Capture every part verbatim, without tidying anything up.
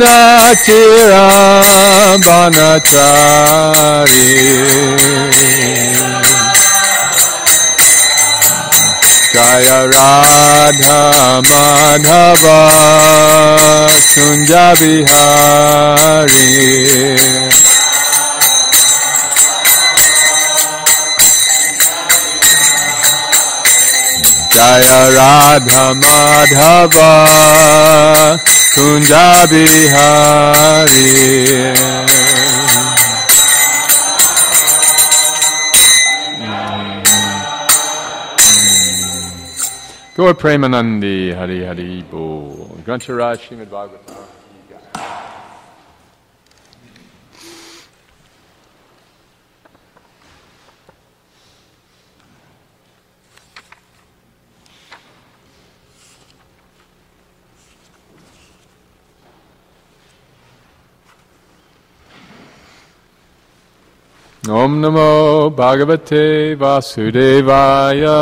Gunatira Banachari Jaya Radha Madhava Kunja Bihari Jaya Radha Madhava Kunja Bihari Gaur Premanandi Hari Hari Bol Grantaraj Srimad Bhagavatam Om Namo Bhagavate Vasudevaya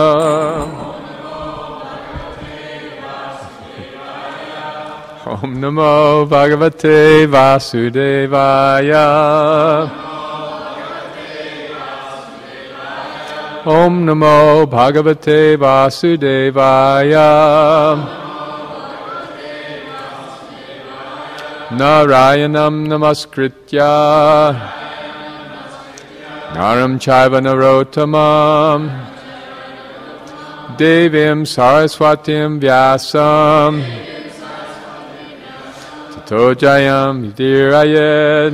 Om Namo Bhagavate Vasudevaya Om Namo Bhagavate Vasudevaya Narayanam Namaskritya Naram Chaiva Narottamam Devim Saraswatim Vyasam Tato Jayam Yudhirayed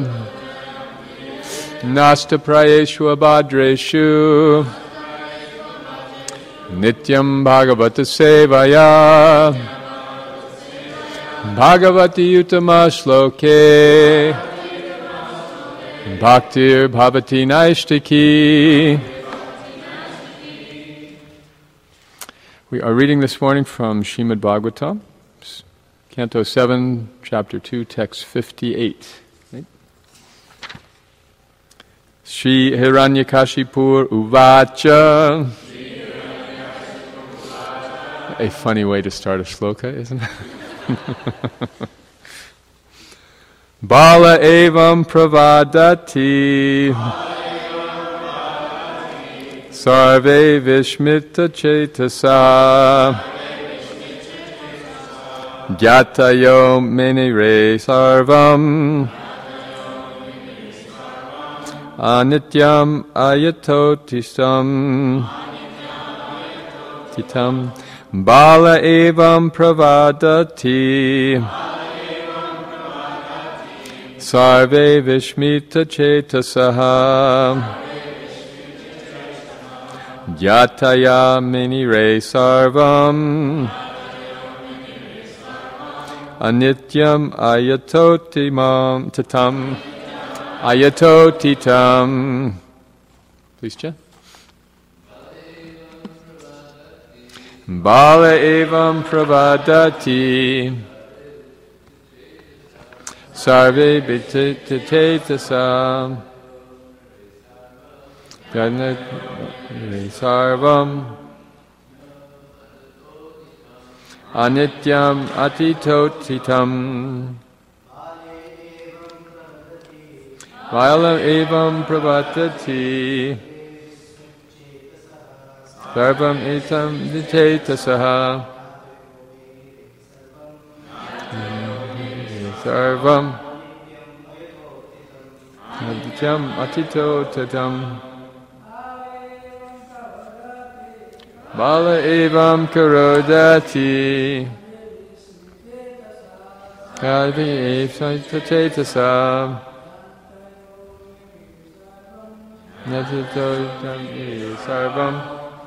Nasta Prayeshu Abhadreshu Nityam Bhagavata Sevaya Bhagavati Uttama Shloke Bhaktir Bhavati Naishtiki. We are reading this morning from Srimad Bhagavatam, Canto seven, Chapter two, Text fifty-eight. Right? Shri Hiranyakashipur Uvacha. A funny way to start a shloka, isn't it? Bala evam pravadati sarve vishmita cetasa gyatayo menire sarvam anityam ayatotisam titam bala evam pravadati Sarve Vishmita Chetasaha Yataya Minire Sarvam Anityam Ayatotimam Tatam Ayatotitam. Please chant. Bala Evam Pravadati Sarve Bhitetasam Janat Sarvam Anityam Atitotitam Vayalam Evam Pravatati Sarvam Etam Bhitetasaha Sarvam Anityam Atito Tatam Bala Evam Karodati Kalvi Evsaitatasam Natito Sarvam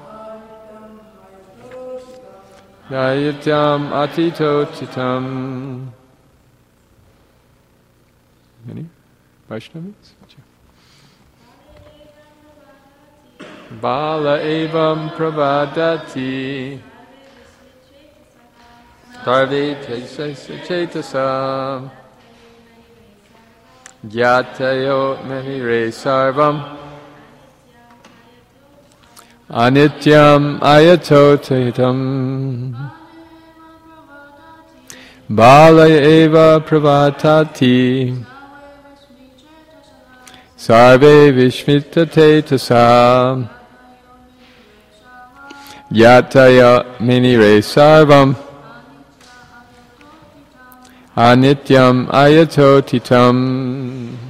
Nayatyam Atito Tatam. Any Vaishnavas? Bala evam pravadati Tarve chetasam Gyatayo menire sarvam Anityam ayatotetam Balaya eva pravatati sarve vishmitate tasa yataya minire sarvam anityam ayatotitam.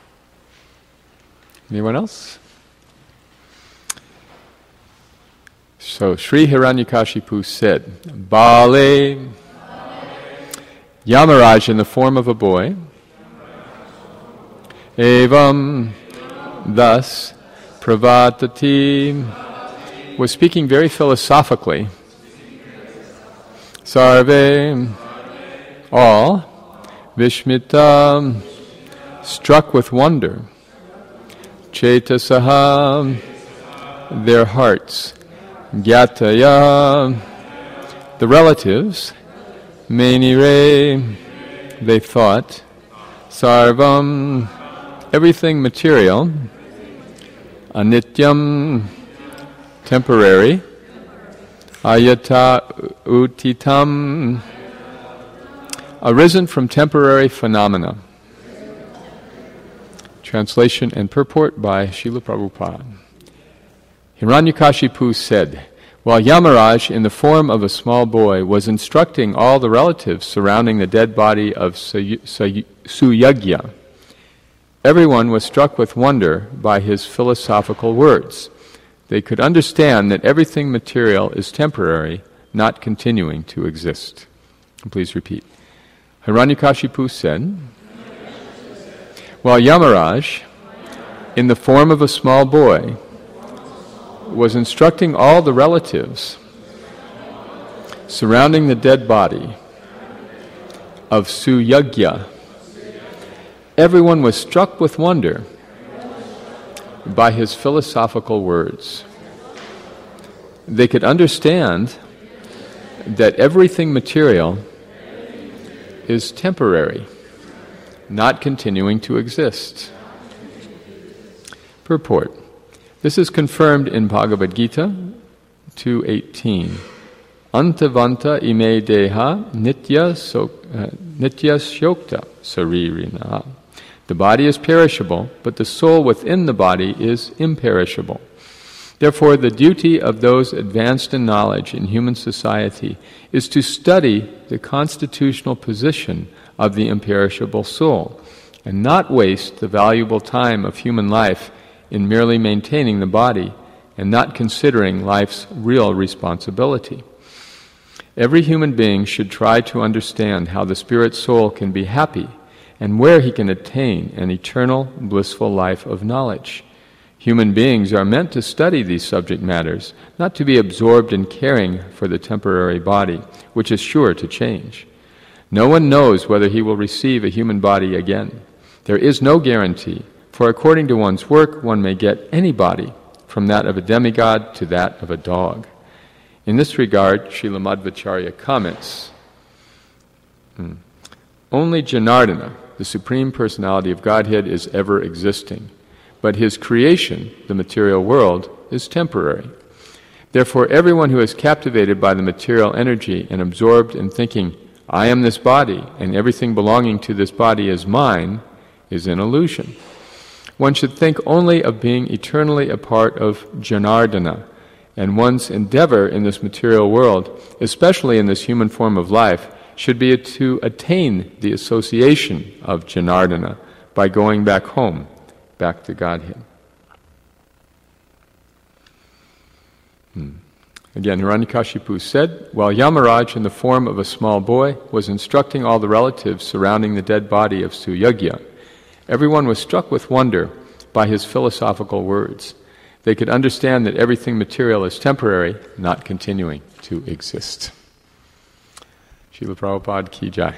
Anyone else? So Sri Hiranyakashipu said, Bale, Yamaraj in the form of a boy, Evam, thus, Pravatati, was speaking very philosophically. Sarve, all, Vishmita, struck with wonder. Chetasaha, their hearts. Gyataya, the relatives. Menire, they thought. Sarvam, everything material. Anityam, temporary. Ayata utitam, arisen from temporary phenomena. Translation and purport by Srila Prabhupada. Hiranyakashipu said, while Yamaraj, in the form of a small boy, was instructing all the relatives surrounding the dead body of Suyagya, everyone was struck with wonder by his philosophical words. They could understand that everything material is temporary, not continuing to exist. Please repeat. Hiranyakashipu said, while Yamaraj, in the form of a small boy, was instructing all the relatives surrounding the dead body of Suyagya, everyone was struck with wonder by his philosophical words. They could understand that everything material is temporary, not continuing to exist. Purport. This is confirmed in Bhagavad Gita two eighteen. Antavanta ime deha nitya so, uh, nitya syokta saririna. The body is perishable, but the soul within the body is imperishable. Therefore, the duty of those advanced in knowledge in human society is to study the constitutional position of the imperishable soul, and not waste the valuable time of human life in merely maintaining the body and not considering life's real responsibility. Every human being should try to understand how the spirit soul can be happy and where he can attain an eternal, blissful life of knowledge. Human beings are meant to study these subject matters, not to be absorbed in caring for the temporary body, which is sure to change. No one knows whether he will receive a human body again. There is no guarantee, for according to one's work, one may get any body, from that of a demigod to that of a dog. In this regard, Srila Madhvacharya comments, hmm, only Janardana, the Supreme Personality of Godhead, is ever existing, but his creation, the material world, is temporary. Therefore, everyone who is captivated by the material energy and absorbed in thinking, I am this body, and everything belonging to this body is mine, is an illusion. One should think only of being eternally a part of Janardana, and one's endeavor in this material world, especially in this human form of life, should be to attain the association of Janardana by going back home, back to Godhead. Hmm. Again, Hiranyakashipu said, while Yamaraj, in the form of a small boy, was instructing all the relatives surrounding the dead body of Suyagya, everyone was struck with wonder by his philosophical words. They could understand that everything material is temporary, not continuing to exist. Srila Prabhupada Ki Jai.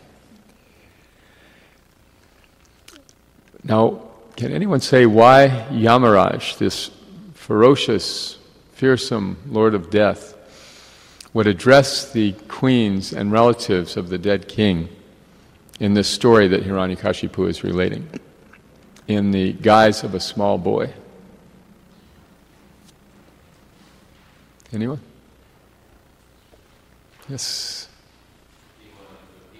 Now, can anyone say why Yamaraj, this ferocious, fearsome Lord of Death, would address the queens and relatives of the dead king in this story that Hiranyakashipu is relating, in the guise of a small boy? Anyone? Yes.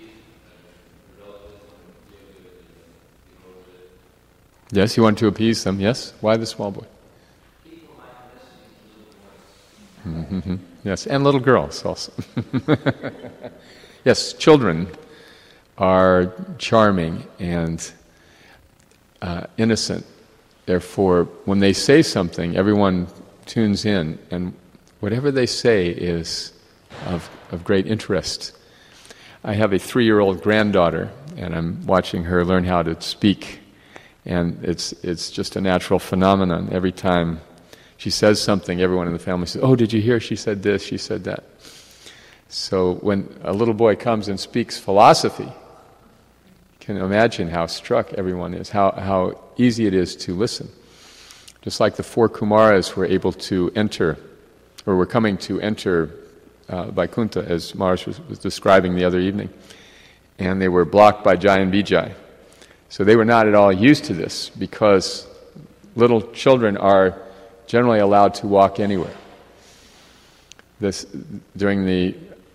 Yes, you want to appease them. Yes? Why the small boy? People like listening to little boys. Mm-hmm. Yes, and little girls also. Yes, children are charming and uh, innocent. Therefore, when they say something, everyone tunes in, and whatever they say is of, of great interest. I have a three-year-old granddaughter, and I'm watching her learn how to speak. And it's it's just a natural phenomenon. Every time she says something, everyone in the family says, "Oh, did you hear she said this, she said that?" So when a little boy comes and speaks philosophy, you can imagine how struck everyone is, how, how easy it is to listen. Just like the four Kumaras were able to enter, or were coming to enter uh, Vaikuntha, as Maharaj was, was describing the other evening, and they were blocked by Jai and Vijay. So they were not at all used to this, because little children are generally allowed to walk anywhere. This during the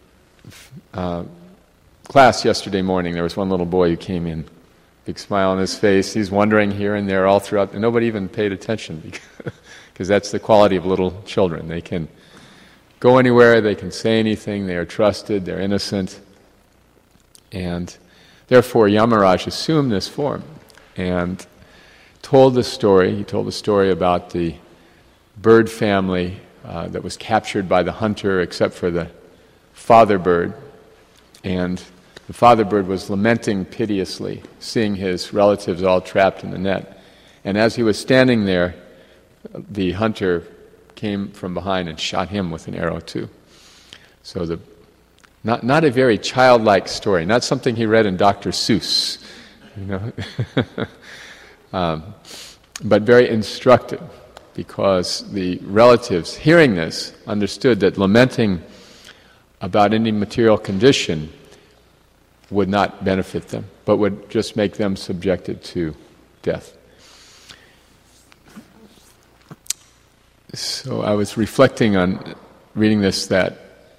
uh, class yesterday morning, there was one little boy who came in, big smile on his face. He's wandering here and there all throughout, and nobody even paid attention, because that's the quality of little children. They can go anywhere, they can say anything, they are trusted, they're innocent, and therefore, Yamaraj assumed this form and told the story. He told the story about the bird family uh, that was captured by the hunter, except for the father bird. And the father bird was lamenting piteously, seeing his relatives all trapped in the net. And as he was standing there, the hunter came from behind and shot him with an arrow too. So the Not not a very childlike story, not something he read in Doctor Seuss, you know, um, but very instructive, because the relatives, hearing this, understood that lamenting about any material condition would not benefit them, but would just make them subjected to death. So I was reflecting on reading this, that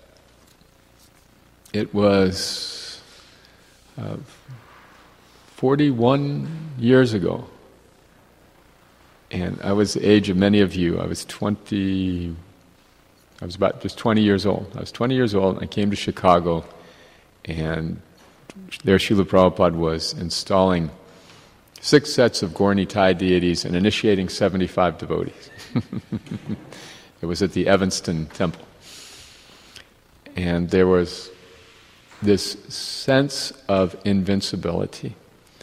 it was uh, forty-one years ago, and I was the age of many of you. I was twenty, I was about just twenty years old. I was twenty years old, and I came to Chicago, and there Srila Prabhupada was installing six sets of Gaur Nitai deities and initiating seventy-five devotees. It was at the Evanston Temple. And there was this sense of invincibility.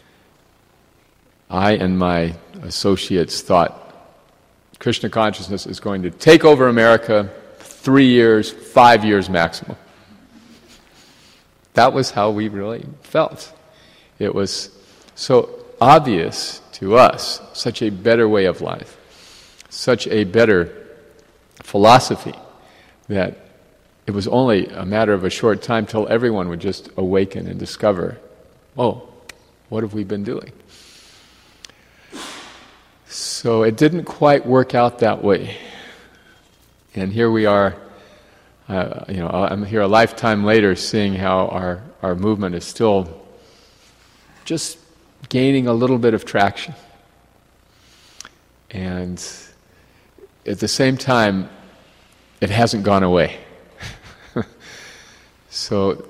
I and my associates thought Krishna consciousness is going to take over America three years, five years maximum. That was how we really felt. It was so obvious to us, such a better way of life, such a better philosophy, that it was only a matter of a short time till everyone would just awaken and discover, oh, what have we been doing? So it didn't quite work out that way. And here we are, uh, you know, I'm here a lifetime later seeing how our, our movement is still just gaining a little bit of traction. And at the same time, it hasn't gone away. So,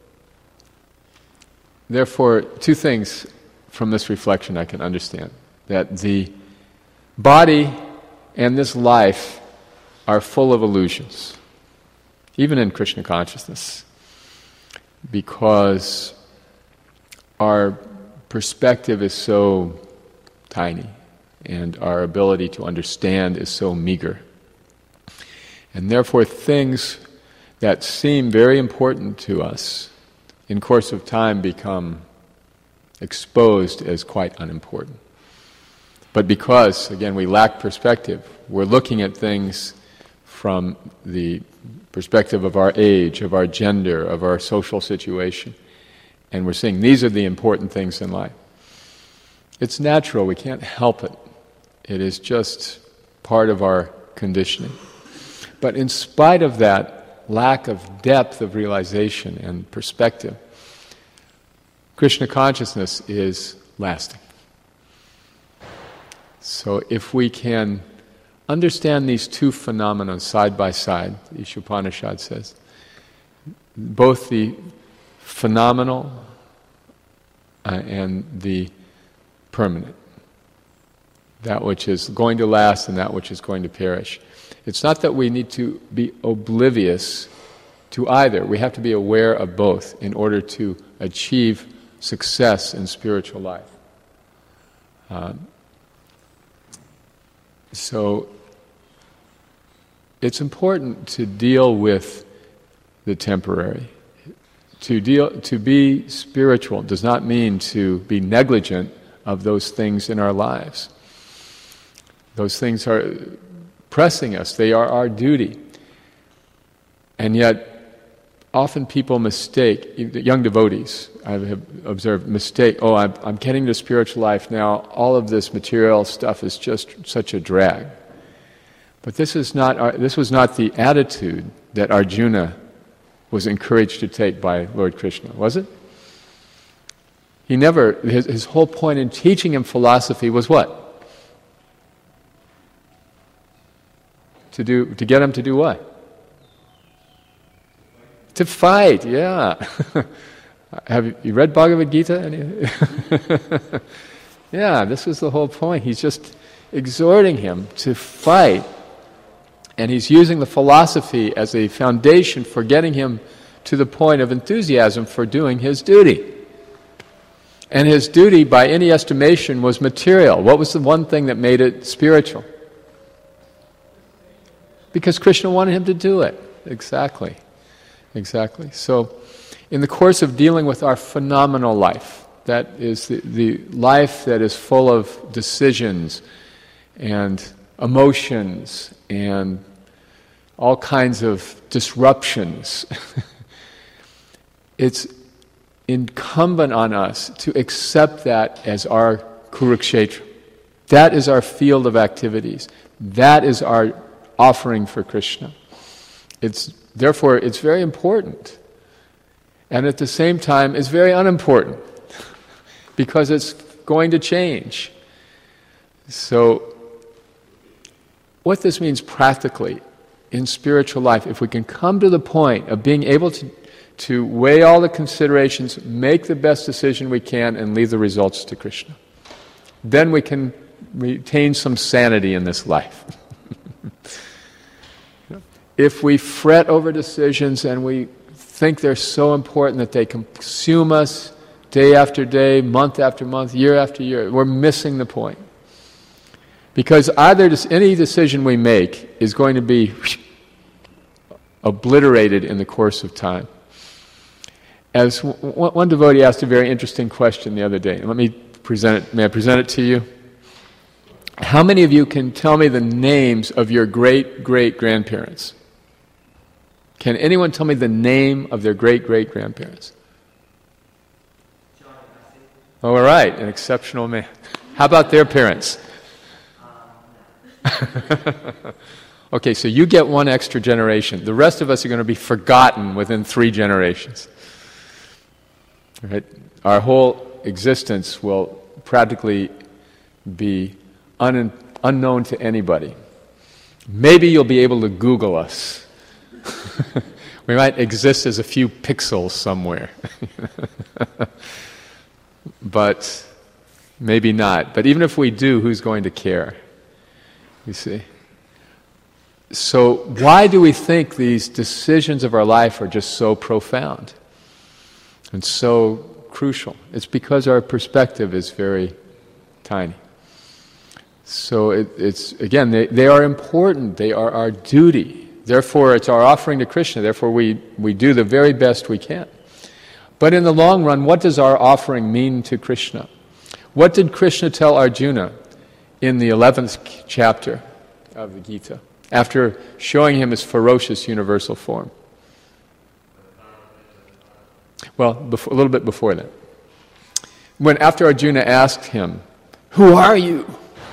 therefore, two things from this reflection I can understand. That the body and this life are full of illusions, even in Krishna consciousness, because our perspective is so tiny and our ability to understand is so meager. And therefore, things that seem very important to us in course of time become exposed as quite unimportant. But because, again, we lack perspective, we're looking at things from the perspective of our age, of our gender, of our social situation, and we're saying these are the important things in life. It's natural, we can't help it. It is just part of our conditioning. But in spite of that lack of depth of realization and perspective, Krishna consciousness is lasting. So if we can understand these two phenomena side by side, the Ishopanishad says, both the phenomenal uh, and the permanent, that which is going to last and that which is going to perish. It's not that we need to be oblivious to either. We have to be aware of both in order to achieve success in spiritual life. Um, so it's important to deal with the temporary. To deal, to be spiritual does not mean to be negligent of those things in our lives. Those things are pressing us. They are our duty. And yet, often people mistake, young devotees, I have observed, mistake, oh, I'm, I'm getting to spiritual life now, all of this material stuff is just such a drag. But this is not our, this was not the attitude that Arjuna was encouraged to take by Lord Krishna, was it? He never, his, his whole point in teaching him philosophy was what? To do, to get him to do what? To fight, yeah. Have you read Bhagavad Gita? Yeah, this was the whole point. He's just exhorting him to fight. And he's using the philosophy as a foundation for getting him to the point of enthusiasm for doing his duty. And his duty, by any estimation, was material. What was the one thing that made it spiritual? Because Krishna wanted him to do it. Exactly. Exactly. So, in the course of dealing with our phenomenal life, that is the, the life that is full of decisions and emotions and all kinds of disruptions, it's incumbent on us to accept that as our Kurukshetra. That is our field of activities. That is our offering for Krishna. It's therefore it's very important. And at the same time, it's very unimportant because it's going to change. So, what this means practically in spiritual life, if we can come to the point of being able to, to weigh all the considerations, make the best decision we can, and leave the results to Krishna, then we can retain some sanity in this life. If we fret over decisions and we think they're so important that they consume us day after day, month after month, year after year, we're missing the point. Because either any decision we make is going to be obliterated in the course of time. As one devotee asked a very interesting question the other day, and let me present it. May I present it to you? How many of you can tell me the names of your great-great-grandparents? Can anyone tell me the name of their great-great-grandparents? Oh, all right, an exceptional man. How about their parents? Okay, so you get one extra generation. The rest of us are going to be forgotten within three generations. Right? Our whole existence will practically be un- unknown to anybody. Maybe you'll be able to Google us. We might exist as a few pixels somewhere. But maybe not. But even if we do, who's going to care? You see? So why do we think these decisions of our life are just so profound and so crucial? It's because our perspective is very tiny. So it, it's, again, they, they are important. They are our duty. Therefore, it's our offering to Krishna. Therefore, we, we do the very best we can. But in the long run, what does our offering mean to Krishna? What did Krishna tell Arjuna in the eleventh chapter of the Gita, after showing him his ferocious universal form? Well, before, a little bit before that. When after Arjuna asked him, "Who are you?"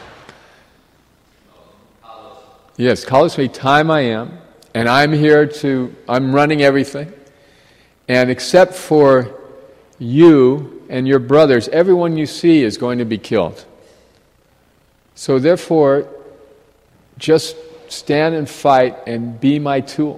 Yes, Kalasmi, time I am, and I'm here to, I'm running everything. And except for you and your brothers, everyone you see is going to be killed. So therefore, just stand and fight and be my tool.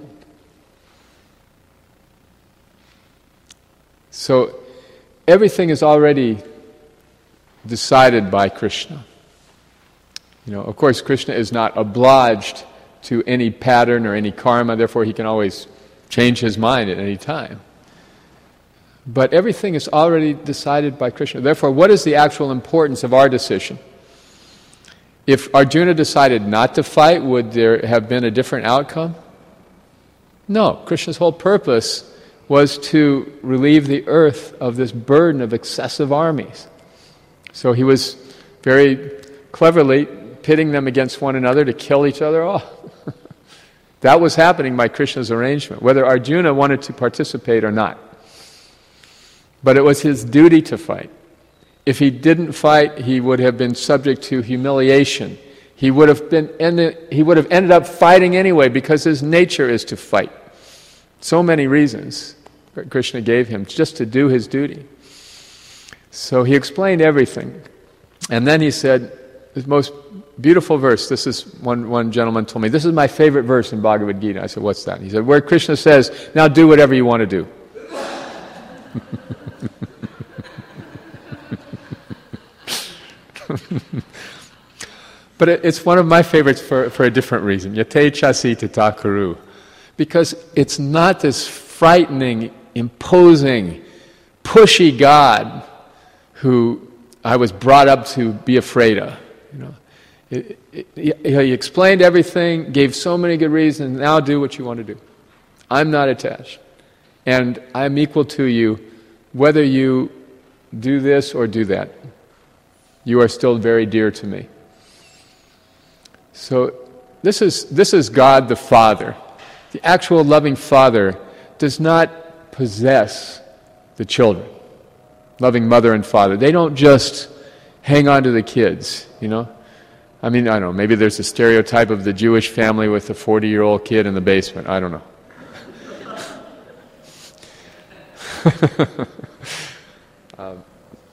So everything is already decided by Krishna. You know, of course, Krishna is not obliged to any pattern or any karma, therefore he can always change his mind at any time. But everything is already decided by Krishna. Therefore, what is the actual importance of our decision? If Arjuna decided not to fight, would there have been a different outcome? No. Krishna's whole purpose was to relieve the earth of this burden of excessive armies. So he was very cleverly pitting them against one another to kill each other off. That was happening by Krishna's arrangement, whether Arjuna wanted to participate or not. But it was his duty to fight. If he didn't fight, he would have been subject to humiliation. He would have been ended, he would have ended up fighting anyway because his nature is to fight. So many reasons Krishna gave him just to do his duty. So he explained everything. And then he said, the most beautiful verse, this is, one, one gentleman told me, this is my favorite verse in Bhagavad Gita. I said, what's that? He said, where Krishna says, now do whatever you want to do. But it, it's one of my favorites for, for a different reason. Yate chasi tata kuru. Because it's not this frightening, imposing, pushy God who I was brought up to be afraid of. You know, it, it, it, he explained everything, gave so many good reasons, now do what you want to do. I'm not attached. And I'm equal to you whether you do this or do that. You are still very dear to me. So this is this is God the Father. The actual loving Father does not possess the children. Loving mother and father. They don't just hang on to the kids, you know. I mean, I don't know, maybe there's a stereotype of the Jewish family with the forty-year-old kid in the basement. I don't know. um,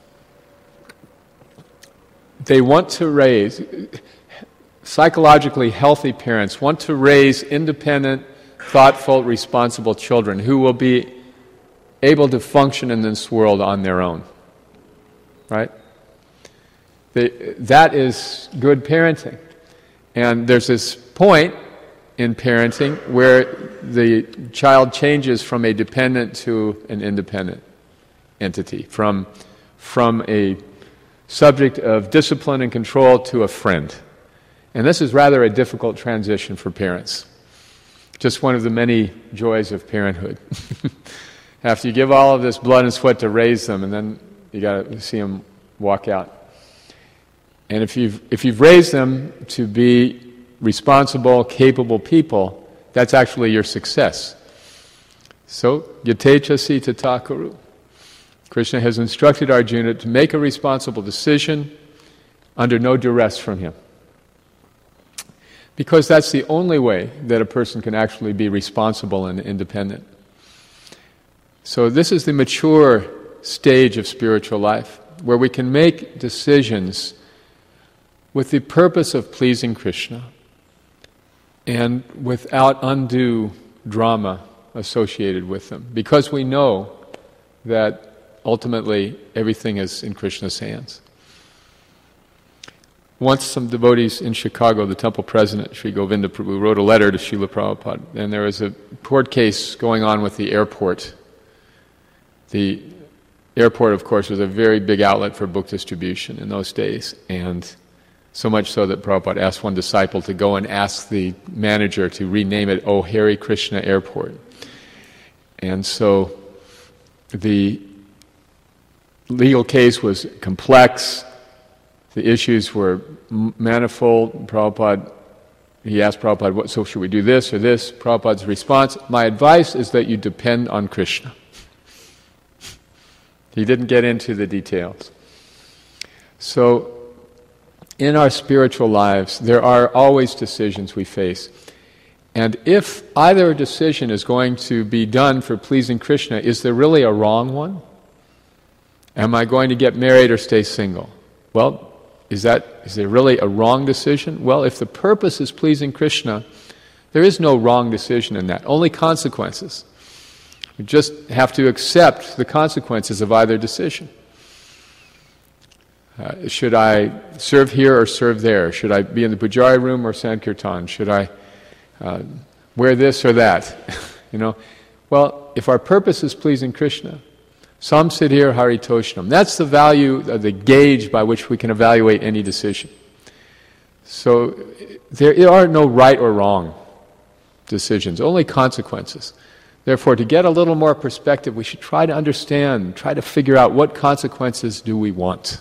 they want to raise, psychologically healthy parents want to raise independent, thoughtful, responsible children who will be able to function in this world on their own. Right? They, that is good parenting. And there's this point in parenting where the child changes from a dependent to an independent entity, from, from a subject of discipline and control to a friend. And this is rather a difficult transition for parents. Just one of the many joys of parenthood. After you give all of this blood and sweat to raise them, and then you got to see them walk out. And if you've if you've raised them to be responsible, capable people, that's actually your success. So, yate chasi tata kuru. Krishna has instructed Arjuna to make a responsible decision under no duress from him. Because that's the only way that a person can actually be responsible and independent. So this is the mature stage of spiritual life, where we can make decisions with the purpose of pleasing Krishna and without undue drama associated with them, because we know that ultimately everything is in Krishna's hands. Once some devotees in Chicago, the temple president, Sri Govinda Prabhu, wrote a letter to Srila Prabhupada, and there was a court case going on with the airport. The airport, of course, was a very big outlet for book distribution in those days, and so much so that Prabhupada asked one disciple to go and ask the manager to rename it O Hare Krishna Airport. And so the legal case was complex. The issues were manifold. Prabhupada, he asked Prabhupada, what, so should we do this or this? Prabhupada's response, my advice is that you depend on Krishna. He didn't get into the details. So, in our spiritual lives, there are always decisions we face. And if either decision is going to be done for pleasing Krishna, is there really a wrong one? Am I going to get married or stay single? Well, is that, is there really a wrong decision? Well, if the purpose is pleasing Krishna, there is no wrong decision in that, only consequences. We just have to accept the consequences of either decision. Uh, should I serve here or serve there? Should I be in the Pujari room or Sankirtan? Should I uh, wear this or that? You know, well, if our purpose is pleasing Krishna, Sam Siddhir Haritoshnam, that's the value, of the gauge by which we can evaluate any decision. So there are no right or wrong decisions, only consequences. Therefore, to get a little more perspective, we should try to understand, try to figure out what consequences do we want.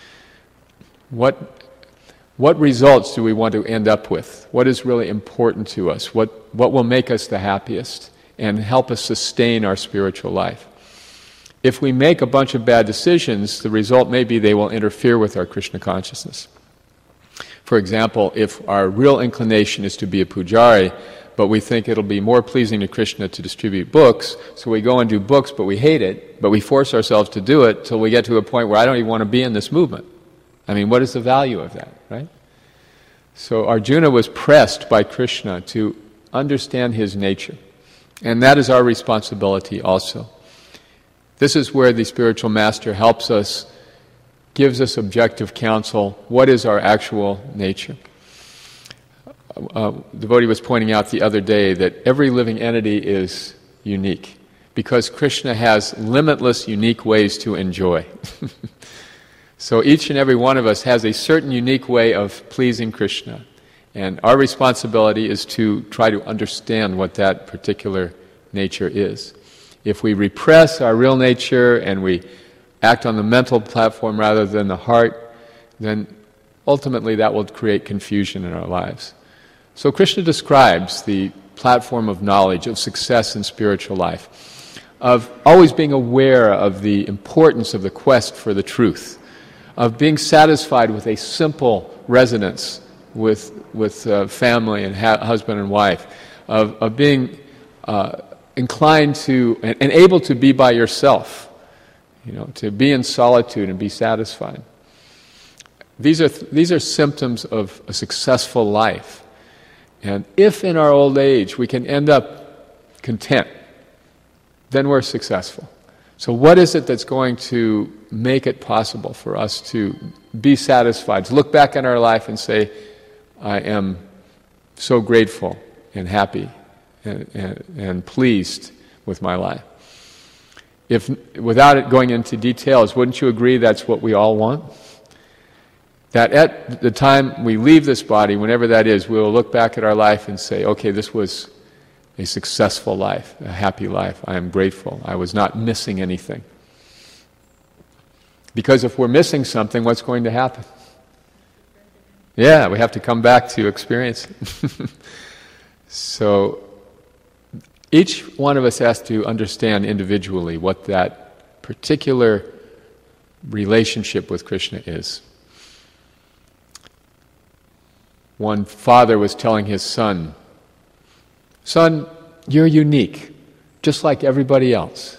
What, what results do we want to end up with? What is really important to us? What, what will make us the happiest and help us sustain our spiritual life? If we make a bunch of bad decisions, the result may be they will interfere with our Krishna consciousness. For example, if our real inclination is to be a pujari, but we think it'll be more pleasing to Krishna to distribute books, so we go and do books, but we hate it, but we force ourselves to do it till we get to a point where I don't even want to be in this movement. I mean, what is the value of that, right? So Arjuna was pressed by Krishna to understand his nature, and that is our responsibility also. This is where the spiritual master helps us, gives us objective counsel. What is our actual nature? Uh, the devotee was pointing out the other day that every living entity is unique because Krishna has limitless, unique ways to enjoy. So each and every one of us has a certain unique way of pleasing Krishna, and our responsibility is to try to understand what that particular nature is. If we repress our real nature and we act on the mental platform rather than the heart, then ultimately that will create confusion in our lives. So Krishna describes the platform of knowledge, of success in spiritual life, of always being aware of the importance of the quest for the truth, of being satisfied with a simple residence with with uh, family and ha- husband and wife, of, of being uh, inclined to and, and able to be by yourself, you know, to be in solitude and be satisfied. These are th- these are symptoms of a successful life. And if in our old age we can end up content, then we're successful. So what is it that's going to make it possible for us to be satisfied, to look back on our life and say, I am so grateful and happy and, and, and pleased with my life? If, without it going into details, wouldn't you agree that's what we all want? That at the time we leave this body, whenever that is, we will look back at our life and say, okay, this was a successful life, a happy life. I am grateful. I was not missing anything. Because if we're missing something, what's going to happen? Yeah, we have to come back to experience it. So each one of us has to understand individually what that particular relationship with Krishna is. One father was telling his son, "Son, you're unique, just like everybody else."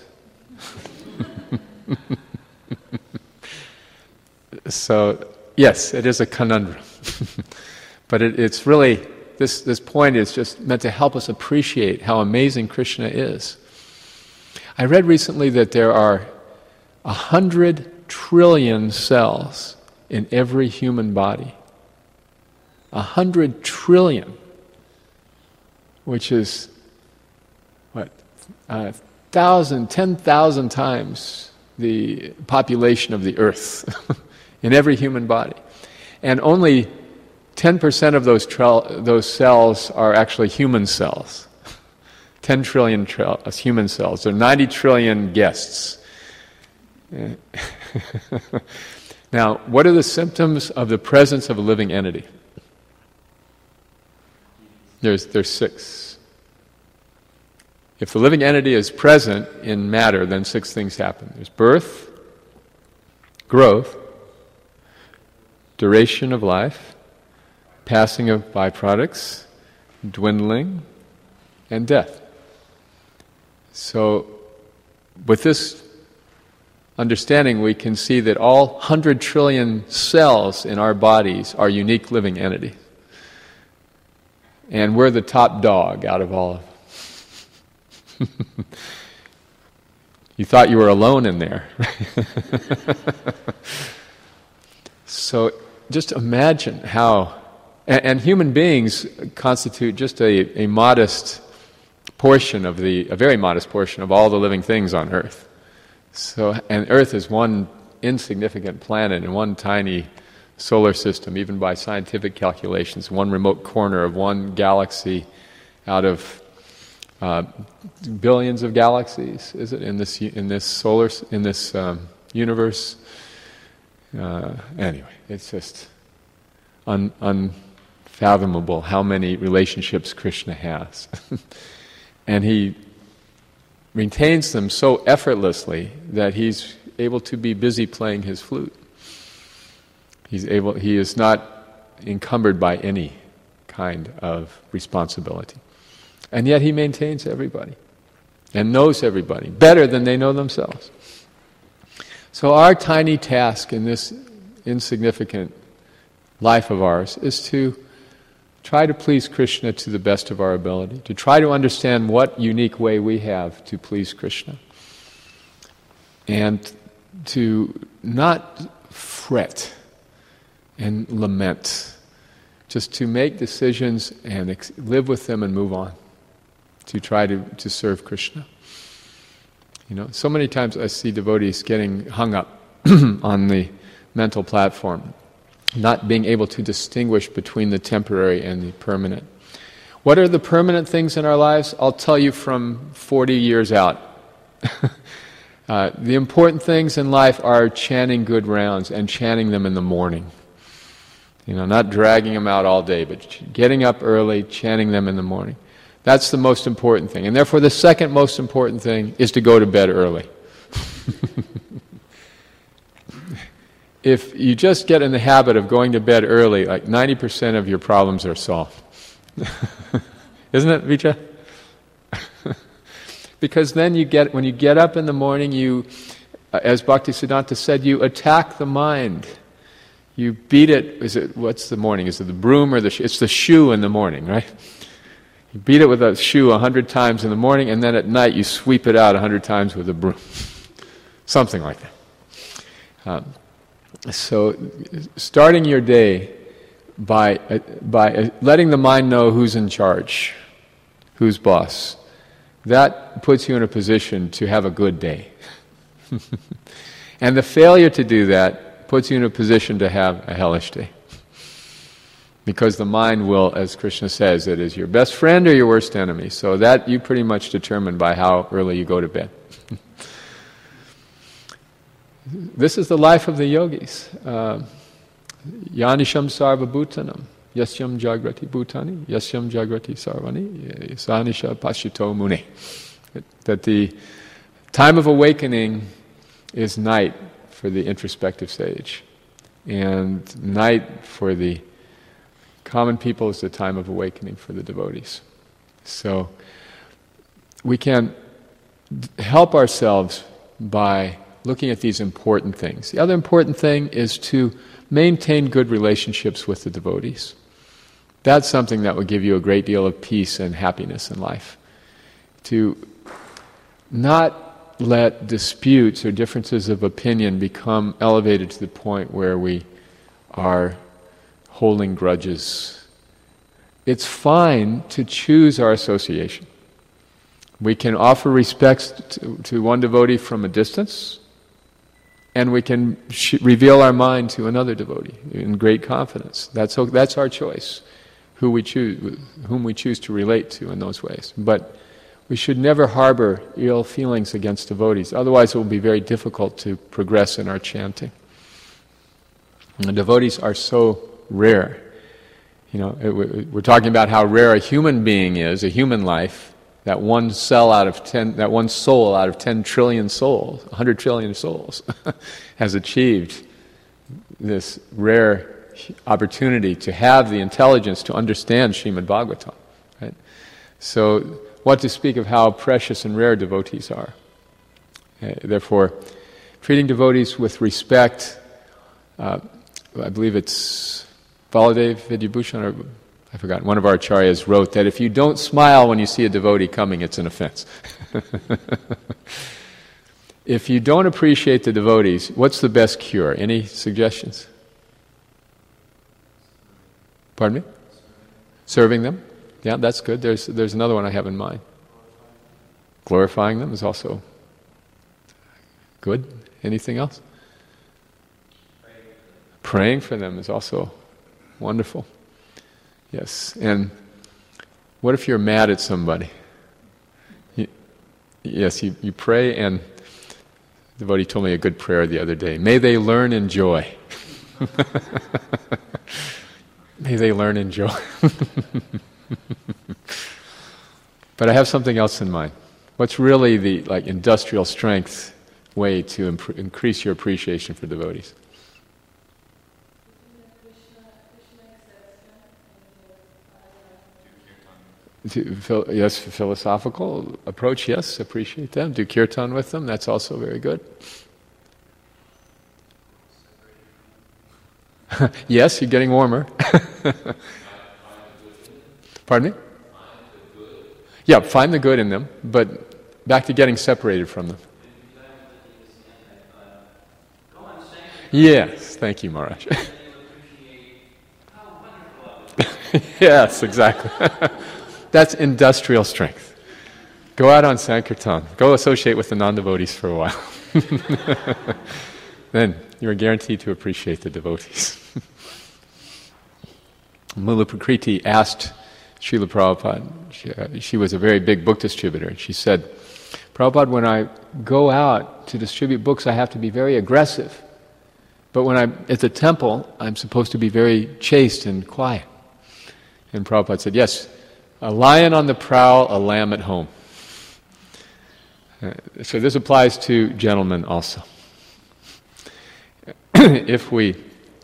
So, yes, it is a conundrum. But it, it's really, this, this point is just meant to help us appreciate how amazing Krishna is. I read recently that there are a hundred trillion cells in every human body. A hundred trillion, which is, what, a thousand, ten thousand times the population of the earth in every human body. And only ten percent of those tra- those cells are actually human cells. ten trillion tra- human cells. There are ninety trillion guests. Now, what are the symptoms of the presence of a living entity? There's, there's six. If the living entity is present in matter, then six things happen. There's birth, growth, duration of life, passing of byproducts, dwindling, and death. So, with this understanding, we can see that all one hundred trillion cells in our bodies are unique living entities. And we're the top dog out of all of them. You thought you were alone in there. So just imagine how, and, and human beings constitute just a, a modest portion of the, a very modest portion of all the living things on Earth. So, and Earth is one insignificant planet in one tiny solar system, even by scientific calculations, one remote corner of one galaxy out of uh, billions of galaxies. Is it in this in this solar in this um, universe? Uh, anyway, it's just un, unfathomable how many relationships Krishna has, and he maintains them so effortlessly that he's able to be busy playing his flute. He's able. He is not encumbered by any kind of responsibility, and yet he maintains everybody and knows everybody better than they know themselves. So our tiny task in this insignificant life of ours is to try to please Krishna to the best of our ability, to try to understand what unique way we have to please Krishna, and to not fret and lament, just to make decisions and ex- live with them and move on, to try to, to serve Krishna. You know, so many times I see devotees getting hung up on the mental platform, not being able to distinguish between the temporary and the permanent. What are the permanent things in our lives? I'll tell you from forty years out. uh, the important things in life are chanting good rounds and chanting them in the morning. You know, not dragging them out all day, but getting up early, chanting them in the morning. That's the most important thing. And therefore the second most important thing is to go to bed early. If you just get in the habit of going to bed early, like ninety percent of your problems are solved. Isn't it, Vijay? Because then you get, when you get up in the morning, you, uh, as Bhaktisiddhanta said, you attack the mind. You beat it, is it, what's the morning? Is it the broom or the shoe? It's the shoe in the morning, right? You beat it with a shoe a hundred times in the morning, and then at night you sweep it out a hundred times with a broom. Something like that. Um, so, starting your day by uh, by uh, letting the mind know who's in charge, who's boss, that puts you in a position to have a good day. And the failure to do that puts you in a position to have a hellish day. Because the mind will, as Krishna says, it is your best friend or your worst enemy. So that you pretty much determine by how early you go to bed. This is the life of the yogis. Uh, Yanisham sarva bhutanam, yasyam jagrati bhutani, yasyam jagrati sarvani, sanisha pashito mune. That the time of awakening is night for the introspective sage, and night for the common people is the time of awakening for the devotees. So we can help ourselves by looking at these important things. The other important thing is to maintain good relationships with the devotees. That's something that will give you a great deal of peace and happiness in life. To not let disputes or differences of opinion become elevated to the point where we are holding grudges. It's fine to choose our association. We can offer respects to, to one devotee from a distance, and we can sh- reveal our mind to another devotee in great confidence. That's that's our choice, who we choose, whom we choose to relate to in those ways. But we should never harbor ill feelings against devotees. Otherwise, it will be very difficult to progress in our chanting. And the devotees are so rare. You know, it, we're talking about how rare a human being is, a human life. That one cell out of ten, that one soul out of ten trillion souls, a hundred trillion souls, has achieved this rare opportunity to have the intelligence to understand Srimad Bhagavatam. Right? So, what to speak of how precious and rare devotees are? Uh, therefore, treating devotees with respect. Uh, I believe it's Baladev Vidyabhushan, or I forgot, one of our acharyas wrote that if you don't smile when you see a devotee coming, it's an offense. If you don't appreciate the devotees, what's the best cure? Any suggestions? Pardon me? Serving them? Yeah, that's good. There's there's another one I have in mind. Glorifying them is also good. Anything else? Praying for them is also wonderful. Yes. And what if you're mad at somebody? You, yes, you, you pray, and the devotee told me a good prayer the other day. May they learn in joy. May they learn in joy. But I have something else in mind. What's really the like industrial strength way to imp- increase your appreciation for devotees? To, phil- yes, philosophical approach, yes, appreciate them. Do kirtan with them, that's also very good. Yes, you're getting warmer. Pardon me? Yeah, find the good in them, but back to getting separated from them. Yes, thank you, Maharaj. Yes, exactly. That's industrial strength. Go out on Sankirtan. Go associate with the non-devotees for a while. Then you are guaranteed to appreciate the devotees. Mula Prakriti asked Srila Prabhupada, she, uh, she was a very big book distributor, and she said, Prabhupada, when I go out to distribute books, I have to be very aggressive. But when I'm at the temple, I'm supposed to be very chaste and quiet. And Prabhupada said, yes, a lion on the prowl, a lamb at home. Uh, so this applies to gentlemen also. If we,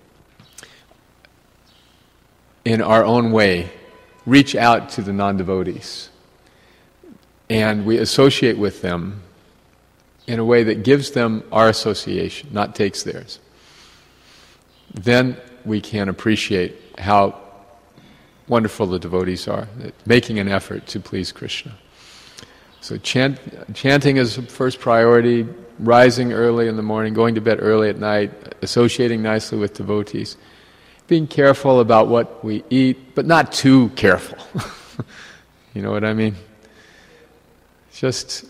in our own way, reach out to the non-devotees and we associate with them in a way that gives them our association, not takes theirs, then we can appreciate how wonderful the devotees are, making an effort to please Krishna. So chant, chanting is first priority, rising early in the morning, going to bed early at night, associating nicely with devotees, being careful about what we eat, but not too careful. You know what I mean? Just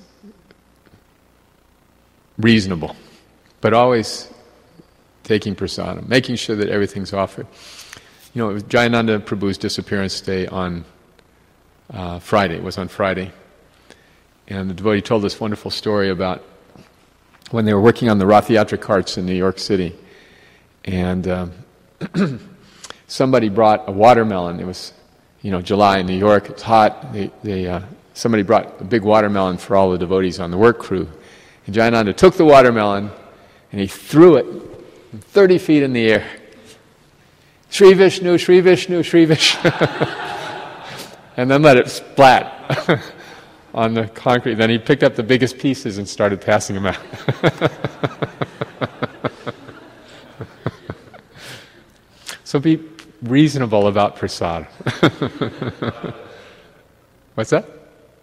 reasonable, but always taking prasadam, making sure that everything's offered. You know, it was Jayananda Prabhu's disappearance day on uh, Friday. It was on Friday. And the devotee told this wonderful story about when they were working on the Rath Yatra carts in New York City. And um, somebody brought a watermelon. It was, you know, July in New York. It's hot. They, they, uh, somebody brought a big watermelon for all the devotees on the work crew. And Jayananda took the watermelon and he threw it thirty feet in the air. Sri Vishnu, Sri Vishnu, Sri Vishnu. And then let it splat on the concrete. Then he picked up the biggest pieces and started passing them out. So be reasonable about prasad. What's that?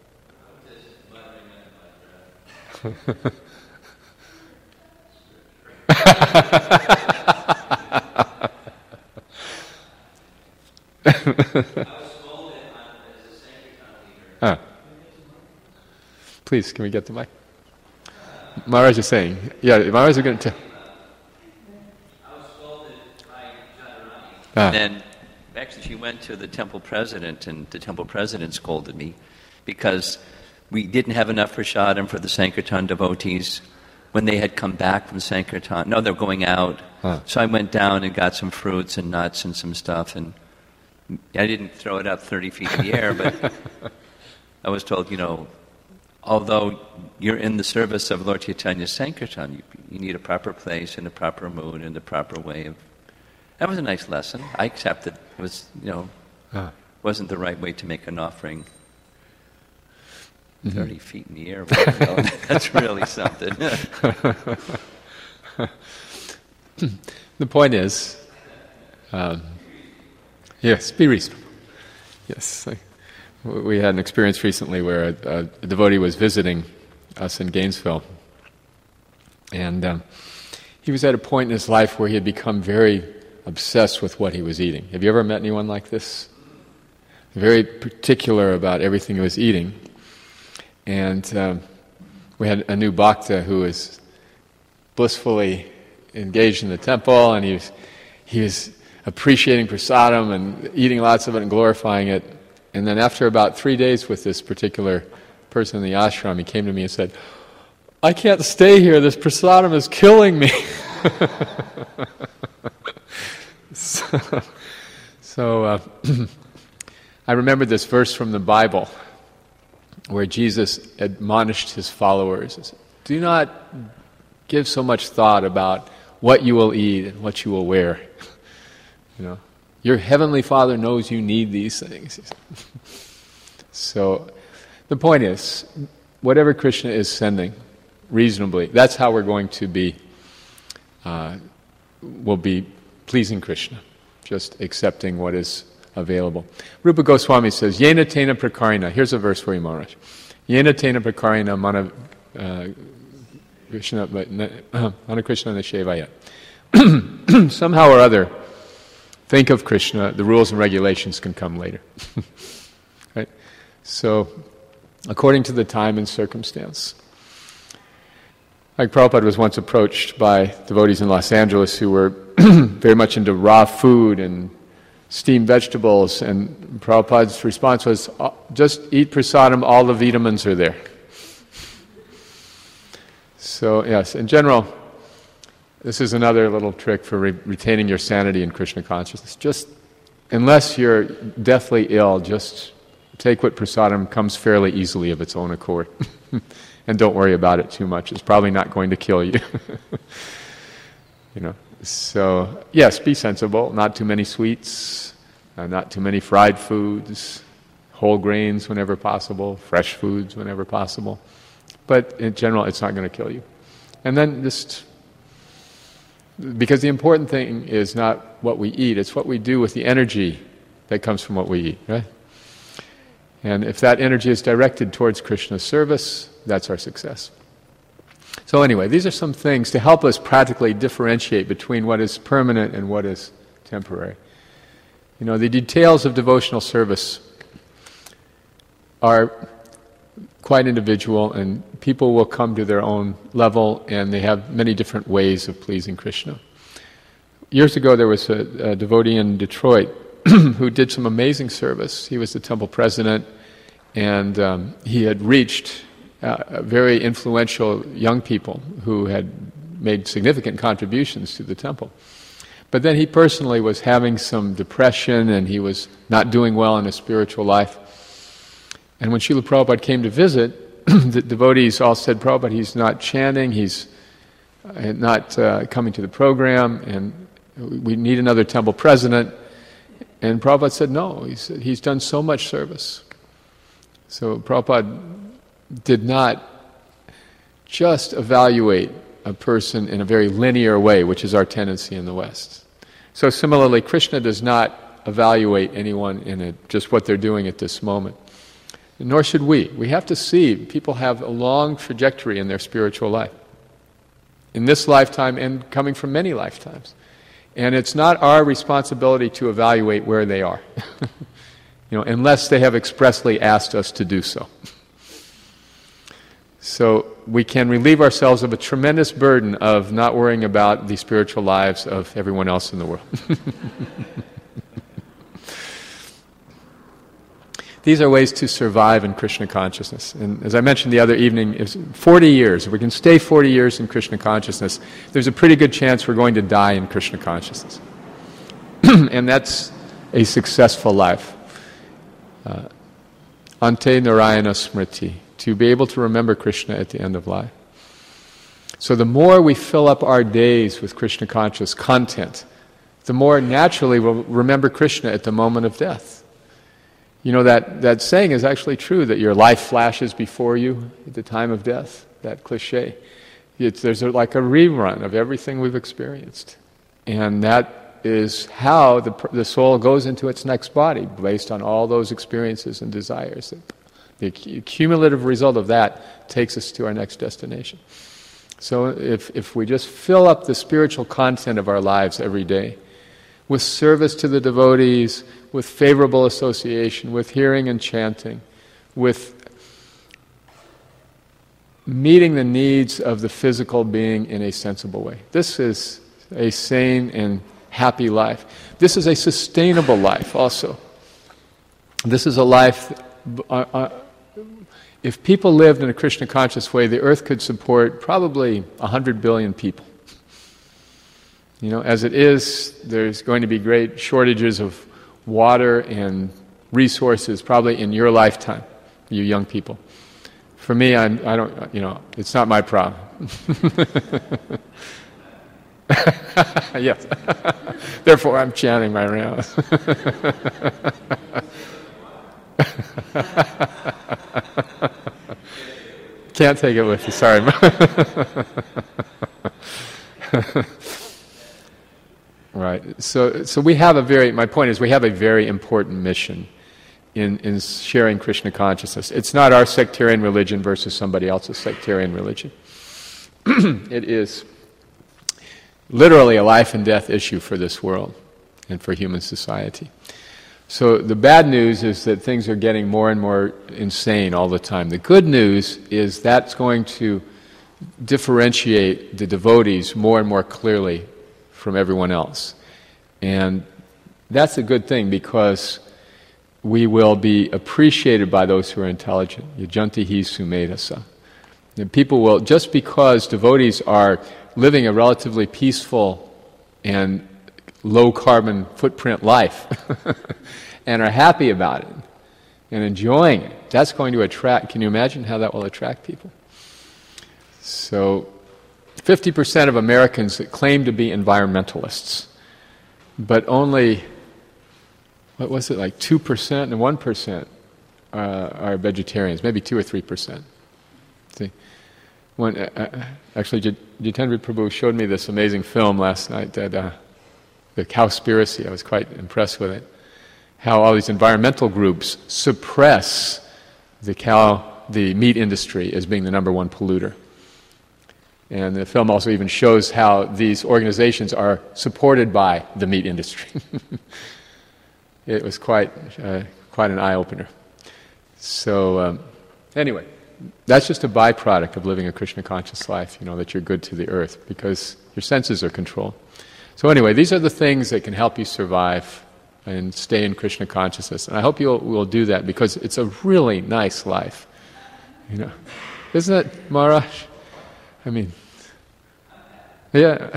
Ah. Please, can we get the mic? Maharaj is saying, yeah, Maharaj is going to tell. I was scolded by Jadharani. Ah. And then, actually, she went to the temple president, and the temple president scolded me because we didn't have enough prasadam for the Sankirtan devotees when they had come back from Sankirtan. No, they're going out. Ah. So I went down and got some fruits and nuts and some stuff, and I didn't throw it up thirty feet in the air, but I was told, you know, although you're in the service of Lord Chaitanya's Sankirtan, you, you need a proper place and a proper mood and a proper way of... That was a nice lesson. I accepted. It was, you know, Ah. wasn't the right way to make an offering. Mm-hmm. thirty feet in the air. Well, that's really something. The point is, um, yes, be reasonable. Yes, I, we had an experience recently where a, a devotee was visiting us in Gainesville, and um, he was at a point in his life where he had become very obsessed with what he was eating. Have you ever met anyone like this? Very particular about everything he was eating. And um, we had a new bhakta who was blissfully engaged in the temple, and he was, he was appreciating prasadam and eating lots of it and glorifying it. And then after about three days with this particular person in the ashram, he came to me and said, "I can't stay here, this prasadam is killing me." so so uh, I remembered this verse from the Bible where Jesus admonished his followers, "Do not give so much thought about what you will eat and what you will wear. You know, your heavenly Father knows you need these things." So the point is, whatever Krishna is sending, reasonably, that's how we're going to be, uh, will be pleasing Krishna, just accepting what is available. Rupa Goswami says, "Yena tena prakarina." Here's a verse for you, Maharaj. "Yena tena prakarina mana uh, Krishna, uh, mana Krishna nishevaya." Somehow or other, think of Krishna. The rules and regulations can come later. Right? So, according to the time and circumstance. Like Prabhupada was once approached by devotees in Los Angeles who were very much into raw food and steamed vegetables, and Prabhupada's response was, "Just eat prasadam, all the vitamins are there." So yes, in general, this is another little trick for re- retaining your sanity in Krishna consciousness. Just, unless you're deathly ill, just take what prasadam comes fairly easily of its own accord. And don't worry about it too much. It's probably not going to kill you. You know. So, yes, be sensible. Not too many sweets, uh, not too many fried foods, whole grains whenever possible, fresh foods whenever possible. But in general, it's not going to kill you. And then just, because the important thing is not what we eat, it's what we do with the energy that comes from what we eat, right? And if that energy is directed towards Krishna's service, that's our success. So anyway, these are some things to help us practically differentiate between what is permanent and what is temporary. You know, the details of devotional service are quite individual, and people will come to their own level, and they have many different ways of pleasing Krishna. Years ago, there was a, a devotee in Detroit who did some amazing service. He was the temple president, and um, he had reached uh, very influential young people who had made significant contributions to the temple. But then he personally was having some depression, and he was not doing well in his spiritual life. And when Srila Prabhupada came to visit, the devotees all said, "Prabhupada, he's not chanting, he's not uh, coming to the program, and we need another temple president." And Prabhupada said, "No, he said, he's done so much service." So Prabhupada did not just evaluate a person in a very linear way, which is our tendency in the West. So similarly, Krishna does not evaluate anyone in a, just what they're doing at this moment. Nor should we. We have to see people have a long trajectory in their spiritual life, in this lifetime and coming from many lifetimes. And it's not our responsibility to evaluate where they are, you know, unless they have expressly asked us to do so. So we can relieve ourselves of a tremendous burden of not worrying about the spiritual lives of everyone else in the world. These are ways to survive in Krishna consciousness. And as I mentioned the other evening, is forty years. If we can stay forty years in Krishna consciousness, there's a pretty good chance we're going to die in Krishna consciousness. And that's a successful life. Uh, Ante Narayana Smriti, to be able to remember Krishna at the end of life. So the more we fill up our days with Krishna conscious content, the more naturally we'll remember Krishna at the moment of death. You know, that, that saying is actually true, that your life flashes before you at the time of death, that cliche. It's, there's a, like a rerun of everything we've experienced. And that is how the, the soul goes into its next body, based on all those experiences and desires. The cumulative result of that takes us to our next destination. So if, if we just fill up the spiritual content of our lives every day with service to the devotees, with favorable association, with hearing and chanting, with meeting the needs of the physical being in a sensible way. This is a sane and happy life. This is a sustainable life also. This is a life... Uh, uh, If people lived in a Krishna conscious way, the earth could support probably a hundred billion people. You know, as it is, there's going to be great shortages of water and resources probably in your lifetime, you young people. For me, I'm, I don't, you know, it's not my problem. Yes. Therefore, I'm chanting my rounds. Can't take it with you, sorry. Right. So so we have a very, my point is we have a very important mission in, in sharing Krishna consciousness. It's not our sectarian religion versus somebody else's sectarian religion. It is literally a life and death issue for this world and for human society. So the bad news is that things are getting more and more insane all the time. The good news is that's going to differentiate the devotees more and more clearly from everyone else. And that's a good thing because we will be appreciated by those who are intelligent. Yajanti hi sumedasa. And people will, just because devotees are living a relatively peaceful and low-carbon footprint life and are happy about it and enjoying it, that's going to attract, can you imagine how that will attract people? So fifty percent of Americans that claim to be environmentalists, but only, what was it, like two percent and one percent uh, are vegetarians, maybe two or three percent. See? When, uh, actually, Jitendra Prabhu showed me this amazing film last night, that, uh, the Cowspiracy. I was quite impressed with it. How all these environmental groups suppress the cow, the meat industry as being the number one polluter. And the film also even shows how these organizations are supported by the meat industry. It was quite, uh, quite an eye-opener. So, um, anyway. That's just a byproduct of living a Krishna conscious life, you know, that you're good to the earth because your senses are controlled. So anyway, these are the things that can help you survive and stay in Krishna consciousness. And I hope you will do that because it's a really nice life. You know, isn't it, Maharaj? I mean, yeah.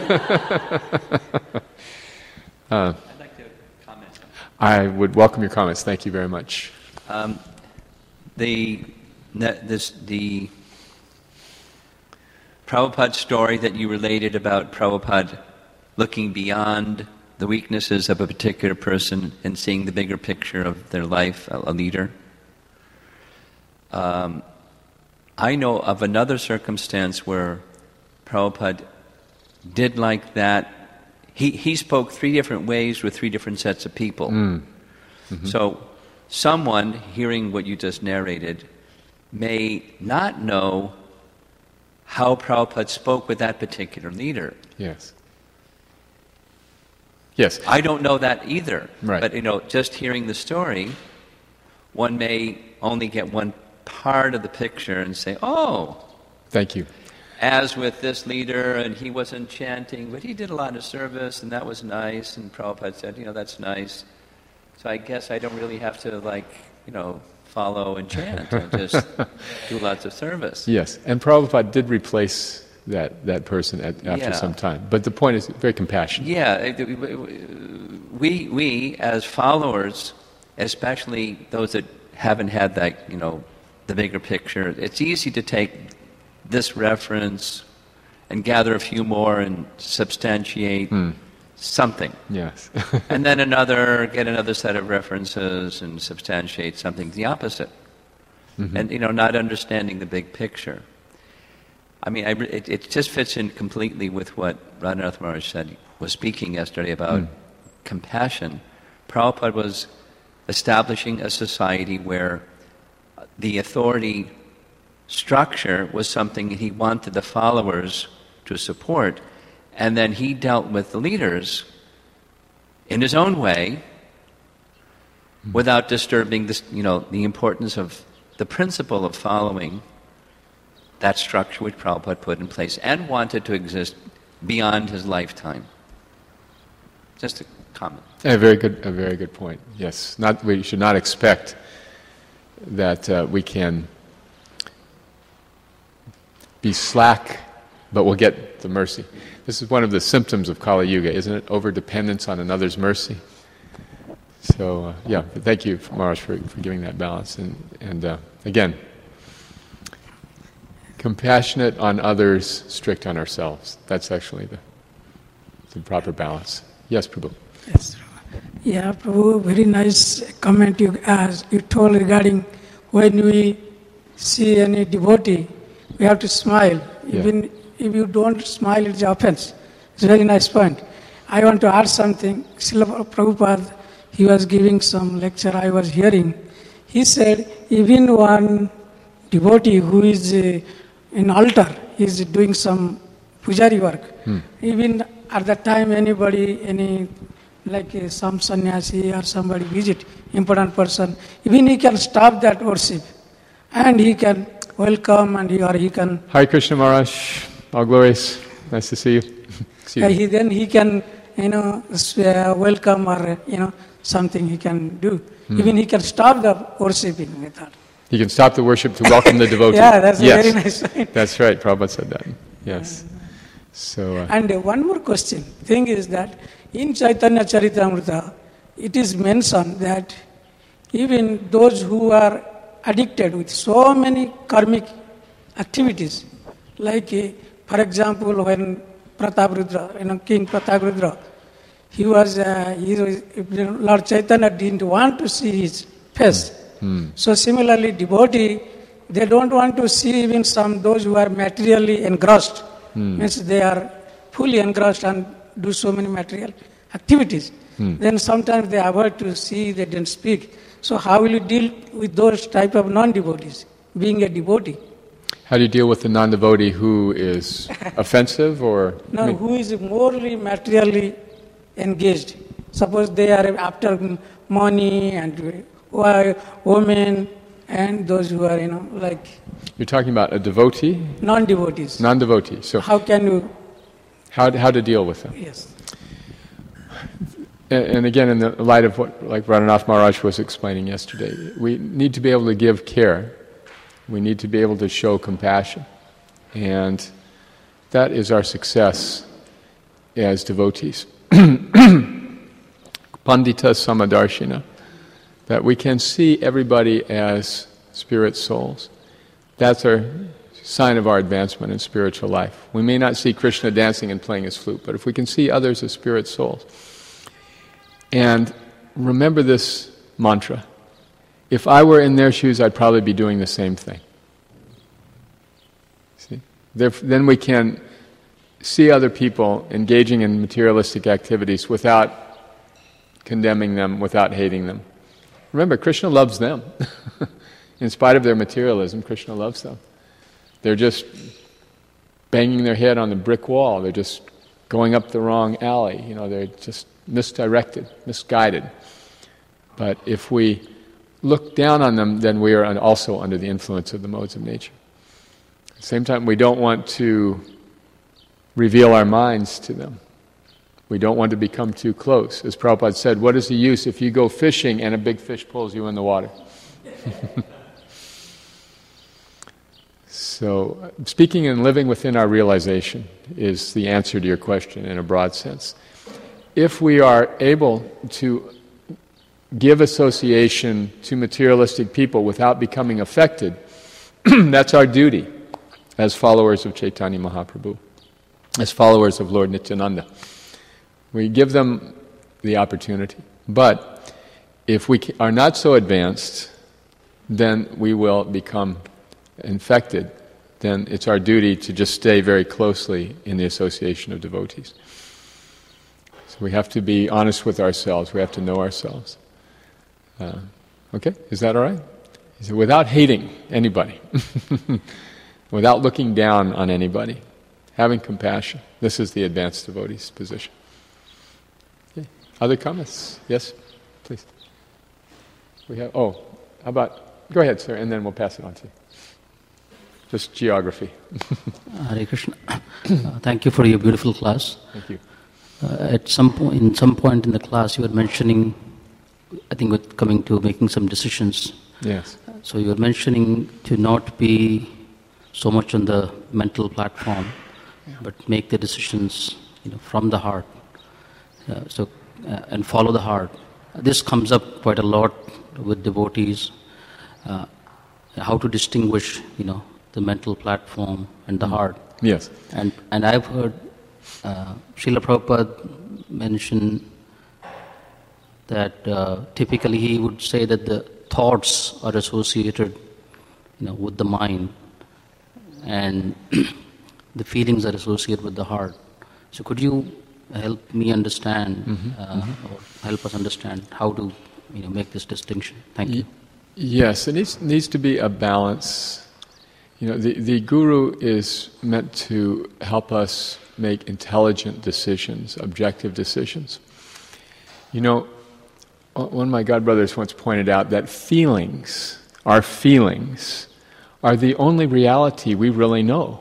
uh, I'd like to comment. I would welcome your comments. Thank you very much. Um, the This, the Prabhupada story that you related about Prabhupada looking beyond the weaknesses of a particular person and seeing the bigger picture of their life, a, a leader. Um, I know of another circumstance where Prabhupada did like that. He, he spoke three different ways with three different sets of people. Mm. Mm-hmm. So someone hearing what you just narrated may not know how Prabhupada spoke with that particular leader. Yes. Yes. I don't know that either. Right. But, you know, just hearing the story, one may only get one part of the picture and say, oh. Thank you. As with this leader, and he wasn't chanting, but he did a lot of service, and that was nice. And Prabhupada said, you know, that's nice. So I guess I don't really have to, like, you know, follow and chant and just do lots of service. Yes, and Prabhupada did replace that, that person at, after yeah. some time. But the point is very compassionate. Yeah, we, we as followers, especially those that haven't had that, you know, the bigger picture, it's easy to take this reference and gather a few more and substantiate mm. something. Yes. And then another, get another set of references and substantiate something the opposite. Mm-hmm. And, you know, not understanding the big picture. I mean, I, re- it, it just fits in completely with what Radhanath Maharaj said, was speaking yesterday about mm. compassion. Prabhupada was establishing a society where the authority structure was something he wanted the followers to support, and then he dealt with the leaders in his own way mm. without disturbing this, you know, the importance of the principle of following that structure which Prabhupada put in place and wanted to exist beyond his lifetime. Just a comment. A very good, a very good point. Yes, not we should not expect that uh, we can be slack, but we'll get the mercy. This is one of the symptoms of Kali Yuga, isn't it? Over-dependence on another's mercy. So, uh, yeah, thank you, Maharaj, for, for giving that balance. And, and uh, again, compassionate on others, strict on ourselves. That's actually the, the proper balance. Yes, Prabhu. Yes, yeah, Prabhu, very nice comment you asked. You told regarding when we see any devotee, we have to smile. Yeah. Even if you don't smile, it's offense. It's a very nice point. I want to add something. Srila Prabhupada, he was giving some lecture I was hearing. He said, even one devotee who is uh, in altar, is doing some pujari work. Hmm. Even at that time, anybody, any like uh, some sannyasi or somebody visit, important person, even he can stop that worship and he can welcome and he, or he can... Hare Krishna Maharaj, all glories, nice to see you. see you. Uh, he, then he can, you know, uh, welcome or, uh, you know, something he can do. Hmm. Even he can stop the worshiping with that. He can stop the worship to welcome the devotee. Yeah, that's yes. a very nice point. That's right, Prabhupada said that. Yes. So. Uh, and uh, one more question. Thing is that in Chaitanya Charitamrita, it is mentioned that even those who are addicted with so many karmic activities, like, uh, for example, when Prataprudra, you know, King Prataprudra, he was, uh, he was, Lord Chaitanya didn't want to see his face. Hmm. So similarly, devotee, they don't want to see even some those who are materially engrossed. Hmm. Means they are fully engrossed and do so many material activities. Hmm. Then sometimes they avoid to see, they don't speak. So how will you deal with those type of non-devotees, being a devotee? How do you deal with the non-devotee who is offensive or... No, I mean, who is morally, materially engaged. Suppose they are after money and women and those who are, you know, like... You're talking about a devotee? Non-devotees. Non-devotee. So how can you... How, how to deal with them? Yes. And, and again, in the light of what like Radhanath Maharaj was explaining yesterday, we need to be able to give care. We need to be able to show compassion. And that is our success as devotees. Pandita Samadarshina. That we can see everybody as spirit souls. That's our sign of our advancement in spiritual life. We may not see Krishna dancing and playing his flute, but if we can see others as spirit souls. And remember this mantra. If I were in their shoes, I'd probably be doing the same thing. See? Then we can see other people engaging in materialistic activities without condemning them, without hating them. Remember, Krishna loves them. In spite of their materialism, Krishna loves them. They're just banging their head on the brick wall. They're just going up the wrong alley. You know, they're just misdirected, misguided. But if we look down on them, then we are also under the influence of the modes of nature. At the same time, we don't want to reveal our minds to them. We don't want to become too close. As Prabhupada said, what is the use if you go fishing and a big fish pulls you in the water? So, speaking and living within our realization is the answer to your question in a broad sense. If we are able to give association to materialistic people without becoming affected, that's our duty as followers of Chaitanya Mahaprabhu, as followers of Lord Nityananda. We give them the opportunity. But if we are not so advanced, then we will become infected then it's our duty to just stay very closely in the association of devotees. So we have to be honest with ourselves. We have to know ourselves. Uh, okay, is that all right? He said, without hating anybody, without looking down on anybody, having compassion. This is the advanced devotee's position. Okay. Other comments? Yes, please. We have. Oh, how about? Go ahead, sir, and then we'll pass it on to you. Just geography. Hare Krishna. Uh, thank you for your beautiful class. Thank you. Uh, at some point, in some point in the class, you were mentioning, I think, with coming to making some decisions. Yes. So you were mentioning to not be so much on the mental platform, yeah. but make the decisions, you know, from the heart. Uh, so uh, and follow the heart. This comes up quite a lot with devotees. Uh, how to distinguish, you know, the mental platform and the mm. heart. Yes. And and I've heard uh, Srila Prabhupada mention that uh, typically he would say that the thoughts are associated, you know, with the mind, and the feelings are associated with the heart. So could you help me understand, mm-hmm. Uh, mm-hmm. or help us understand how to, you know, make this distinction? Thank you. Yes, it needs, needs to be a balance. You know, the, the guru is meant to help us make intelligent decisions, objective decisions. You know, one of my godbrothers once pointed out that feelings, our feelings, are the only reality we really know.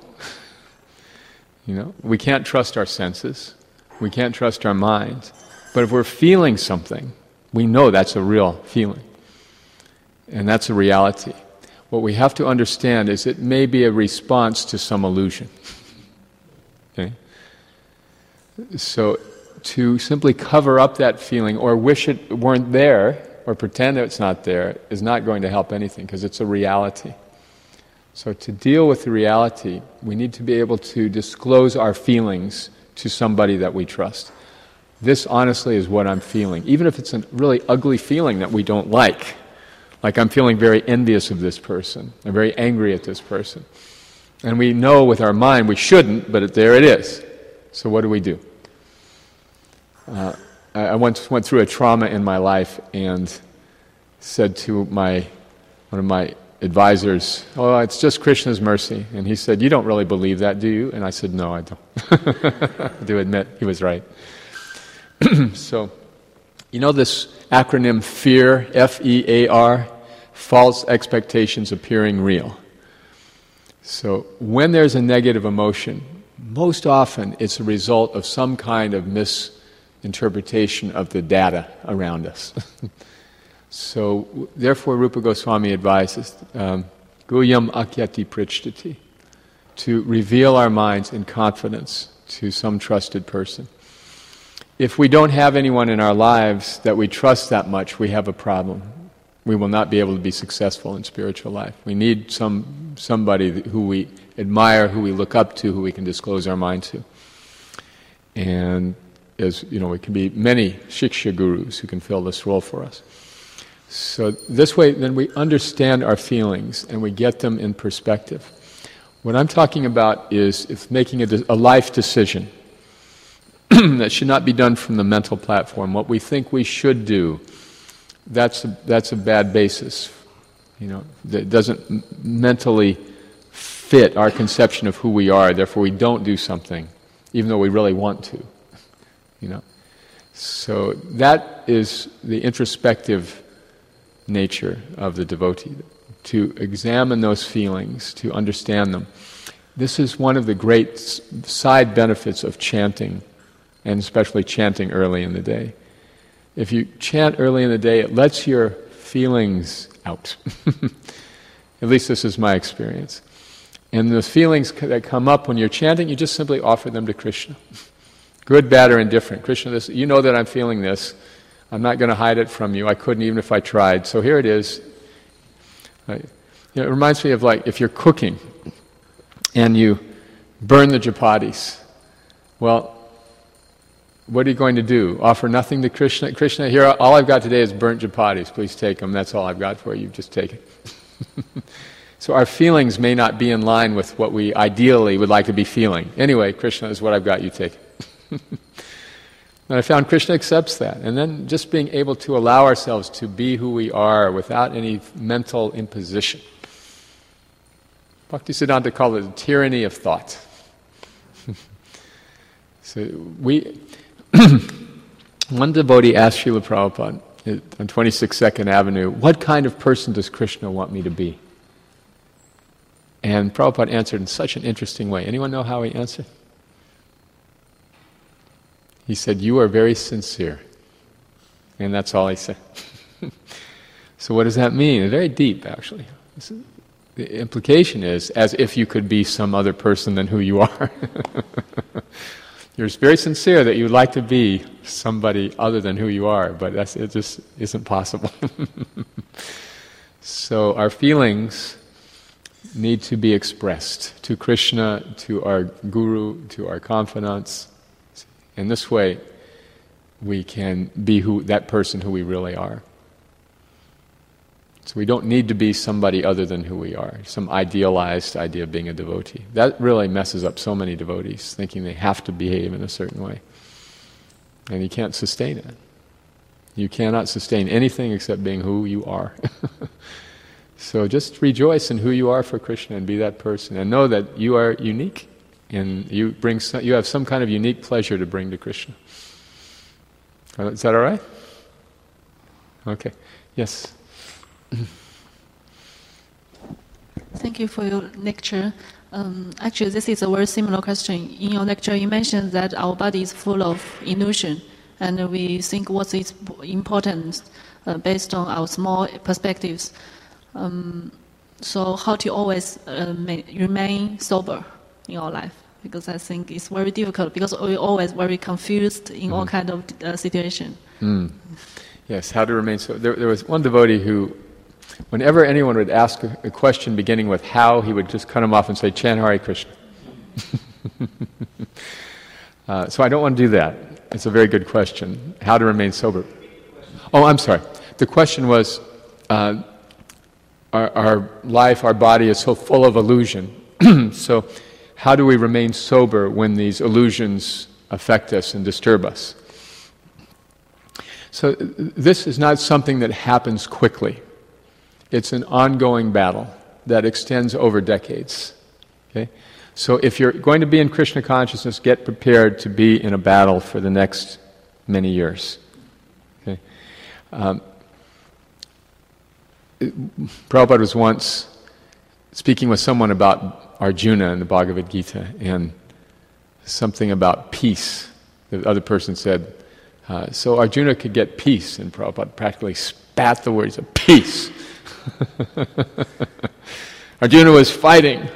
You know, we can't trust our senses, we can't trust our minds, but if we're feeling something, we know that's a real feeling. And that's a reality. What we have to understand is it may be a response to some illusion. Okay? So to simply cover up that feeling or wish it weren't there or pretend that it's not there is not going to help anything because it's a reality. So to deal with the reality, we need to be able to disclose our feelings to somebody that we trust. This honestly is what I'm feeling, even if it's a really ugly feeling that we don't like. Like I'm feeling very envious of this person. I'm very angry at this person. And we know with our mind we shouldn't, but there it is. So what do we do? Uh, I once went through a trauma in my life and said to my one of my advisors, "Oh, it's just Krishna's mercy." And he said, "You don't really believe that, do you?" And I said, "No, I don't." I do admit he was right. So, you know this acronym FEAR, F E A R, false expectations appearing real. So when there's a negative emotion, most often it's a result of some kind of misinterpretation of the data around us. So therefore Rupa Goswami advises, um, Guyam Akyati Prichtati, to reveal our minds in confidence to some trusted person. If we don't have anyone in our lives that we trust that much, we have a problem. We will not be able to be successful in spiritual life. We need some somebody who we admire, who we look up to, who we can disclose our mind to. And as you know, it can be many shiksha gurus who can fill this role for us. So this way, then we understand our feelings and we get them in perspective. What I'm talking about is if making a, de- a life decision. That should not be done from the mental platform. What we think we should do, that's a, that's a bad basis. You know, that doesn't m- mentally fit our conception of who we are. Therefore, we don't do something, even though we really want to. You know, so that is the introspective nature of the devotee, to examine those feelings, to understand them. This is one of the great s- side benefits of chanting, and especially chanting early in the day. If you chant early in the day, it lets your feelings out. At least this is my experience. And the feelings that come up when you're chanting, you just simply offer them to Krishna. Good, bad, or indifferent. Krishna, this, you know that I'm feeling this. I'm not going to hide it from you. I couldn't even if I tried. So here it is. I, you know, it reminds me of like if you're cooking and you burn the chapatis. Well, what are you going to do? Offer nothing to Krishna? Krishna, here, all I've got today is burnt chapatis. Please take them. That's all I've got for you. Just take it. So our feelings may not be in line with what we ideally would like to be feeling. Anyway, Krishna is what I've got, you take it. And I found Krishna accepts that. And then just being able to allow ourselves to be who we are without any mental imposition. Bhaktisiddhanta called it the tyranny of thought. So we, one devotee asked Srila Prabhupada on twenty-six Second Avenue, what kind of person does Krishna want me to be? And Prabhupada answered in such an interesting way. Anyone know how he answered? He said, you are very sincere. And that's all he said. So what does that mean? It's very deep, actually. The implication is as if you could be some other person than who you are. You're very sincere that you'd like to be somebody other than who you are, but that's, it just isn't possible. So our feelings need to be expressed to Krishna, to our guru, to our confidants. In this way, we can be who that person who we really are. So we don't need to be somebody other than who we are, some idealized idea of being a devotee. That really messes up so many devotees, thinking they have to behave in a certain way. And you can't sustain it. You cannot sustain anything except being who you are. So just rejoice in who you are for Krishna and be that person, and know that you are unique. And you bring some, you have some kind of unique pleasure to bring to Krishna. Is that all right? Okay. Yes. Thank you for your lecture. Um, actually, this is a very similar question. In your lecture, you mentioned that our body is full of illusion, and we think what is important uh, based on our small perspectives. Um, so, how to always uh, ma- remain sober in our life? Because I think it's very difficult, because we're always very confused in mm-hmm. all kind of uh, situation. Mm. Yes, how to remain sober. There, there was one devotee who, whenever anyone would ask a, a question beginning with how, he would just cut him off and say, Chant Hare Krishna. uh, so I don't want to do that. It's a very good question. How to remain sober. Oh, I'm sorry. The question was, uh, our, our life, our body is so full of illusion. So how do we remain sober when these illusions affect us and disturb us? So this is not something that happens quickly. It's an ongoing battle that extends over decades. Okay? So if you're going to be in Krishna consciousness, get prepared to be in a battle for the next many years. Okay? Um, Prabhupada was once speaking with someone about Arjuna in the Bhagavad Gita, and something about peace. The other person said, uh, so Arjuna could get peace, and Prabhupada practically spat the words of peace. Arjuna was fighting.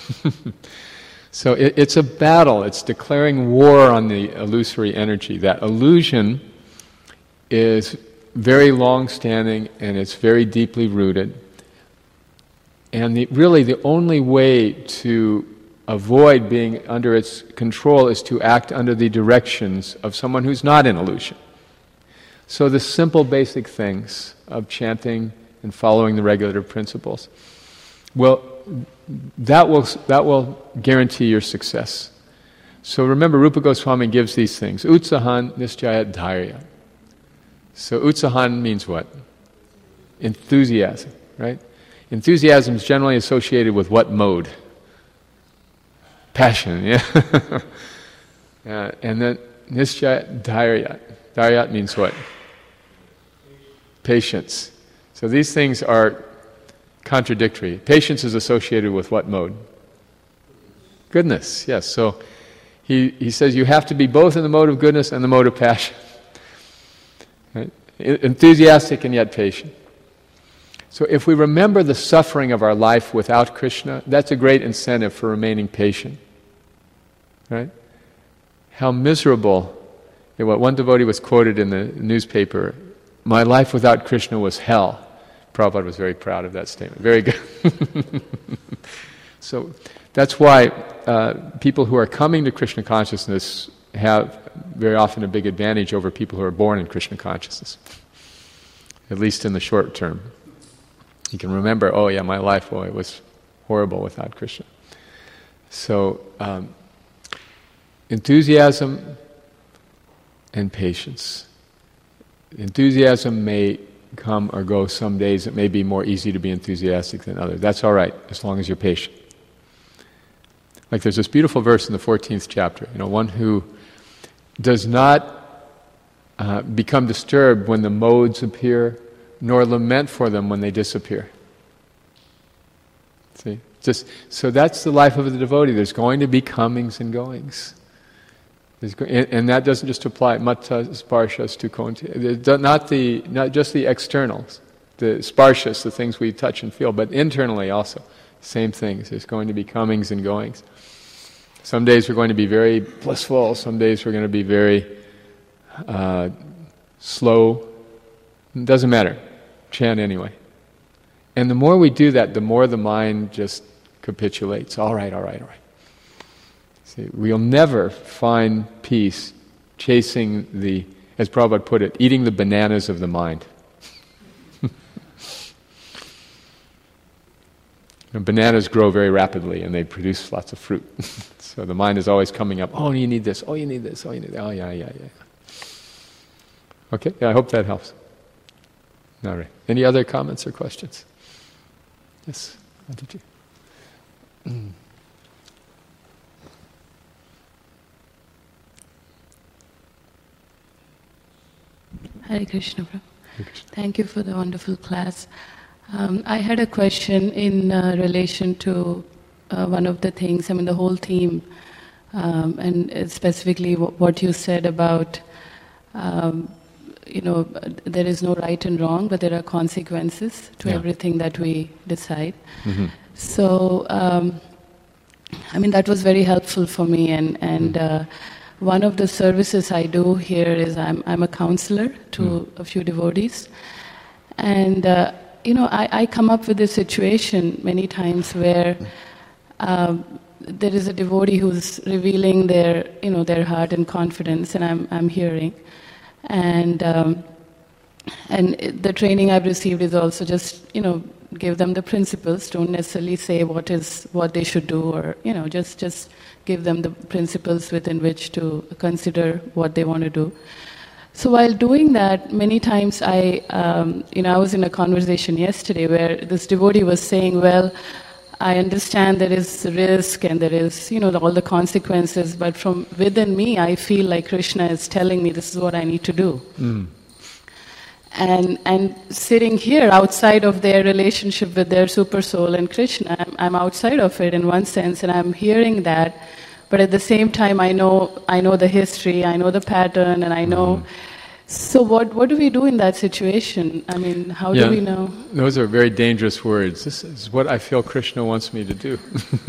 So it, it's a battle. It's declaring war on the illusory energy. That illusion is very long-standing and it's very deeply rooted. And the, really the only way to avoid being under its control is to act under the directions of someone who's not in illusion. So the simple basic things of chanting and following the regulative principles, well, that will that will guarantee your success. So remember, Rupa Goswami gives these things. Utsahan nischayat dhairya. So utsahan means what? Enthusiasm, right? Enthusiasm is generally associated with what mode? Passion, yeah. uh, and then nischayat dhairya. Dhairya means what? Patience. So these things are contradictory. Patience is associated with what mode? Goodness, yes. So he, he says you have to be both in the mode of goodness and the mode of passion. Right? Enthusiastic and yet patient. So if we remember the suffering of our life without Krishna, that's a great incentive for remaining patient. Right? How miserable. You know, one devotee was quoted in the newspaper, my life without Krishna was hell. Prabhupada was very proud of that statement. Very good. So that's why uh, people who are coming to Krishna consciousness have very often a big advantage over people who are born in Krishna consciousness, at least in the short term. You can remember, oh yeah, my life, boy, it was horrible without Krishna. So, um, enthusiasm and patience. Enthusiasm may come or go some days. It may be more easy to be enthusiastic than others. That's all right, as long as you're patient. Like there's this beautiful verse in the fourteenth chapter, you know, one who does not uh, become disturbed when the modes appear, nor lament for them when they disappear. See? Just, so that's the life of the devotee. There's going to be comings and goings. Go- and, and that doesn't just apply, matta sparshas tu konti, not, the, not just the externals, the sparshas, the things we touch and feel, but internally also. Same things. There's going to be comings and goings. Some days we're going to be very blissful, some days we're going to be very uh, slow. It doesn't matter. Chant anyway. And the more we do that, the more the mind just capitulates. All right, all right, all right. See, we'll never find peace chasing the, as Prabhupada put it, eating the bananas of the mind. And bananas grow very rapidly and they produce lots of fruit. So the mind is always coming up, oh, you need this, oh, you need this, oh, you need that, oh, yeah, yeah, yeah. Okay, yeah, I hope that helps. All right. Any other comments or questions? Yes, Aditi. Mm. Hare Krishna, Prabhu. Hare Krishna. Thank you for the wonderful class. Um, I had a question in uh, relation to uh, one of the things, I mean the whole theme, um, and specifically w- what you said about, um, you know, there is no right and wrong, but there are consequences to Yeah. everything that we decide. Mm-hmm. So, um, I mean, that was very helpful for me, and, and Mm. uh, one of the services I do here is I'm, I'm a counselor to Mm. a few devotees. And, uh, you know, I, I come up with a situation many times where um, there is a devotee who's revealing their, you know, their heart and confidence, and I'm, I'm hearing. And um, and it- the training I've received is also just, you know, give them the principles. Don't necessarily say what is what they should do, or you know, just just give them the principles within which to consider what they want to do. So while doing that, many times I, um, you know, I was in a conversation yesterday where this devotee was saying, well, I understand there is risk and there is, you know, all the consequences, but from within me, I feel like Krishna is telling me this is what I need to do. Mm. And and sitting here outside of their relationship with their super soul and Krishna, I'm, I'm outside of it in one sense, and I'm hearing that. But at the same time, I know I know the history, I know the pattern, and I know. Mm. So what what do we do in that situation? I mean, how Yeah. do we know? Those are very dangerous words. This is what I feel Krishna wants me to do.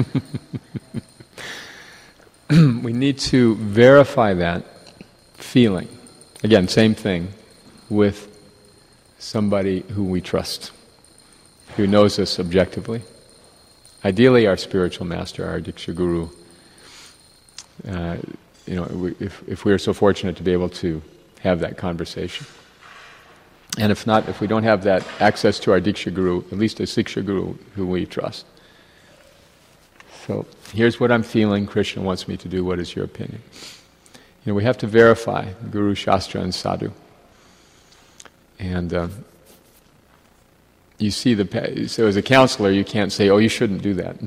We need to verify that feeling. Again, same thing with somebody who we trust, who knows us objectively. Ideally, our spiritual master, our Diksha Guru. Uh, you know, we- if if we are so fortunate to be able to have that conversation. And if not, if we don't have that access to our Diksha Guru, at least a Siksha Guru who we trust. So, here's what I'm feeling, Krishna wants me to do, what is your opinion? You know, we have to verify Guru, Shastra, and Sadhu. And um, you see the, pa- so as a counselor, you can't say, oh, you shouldn't do that.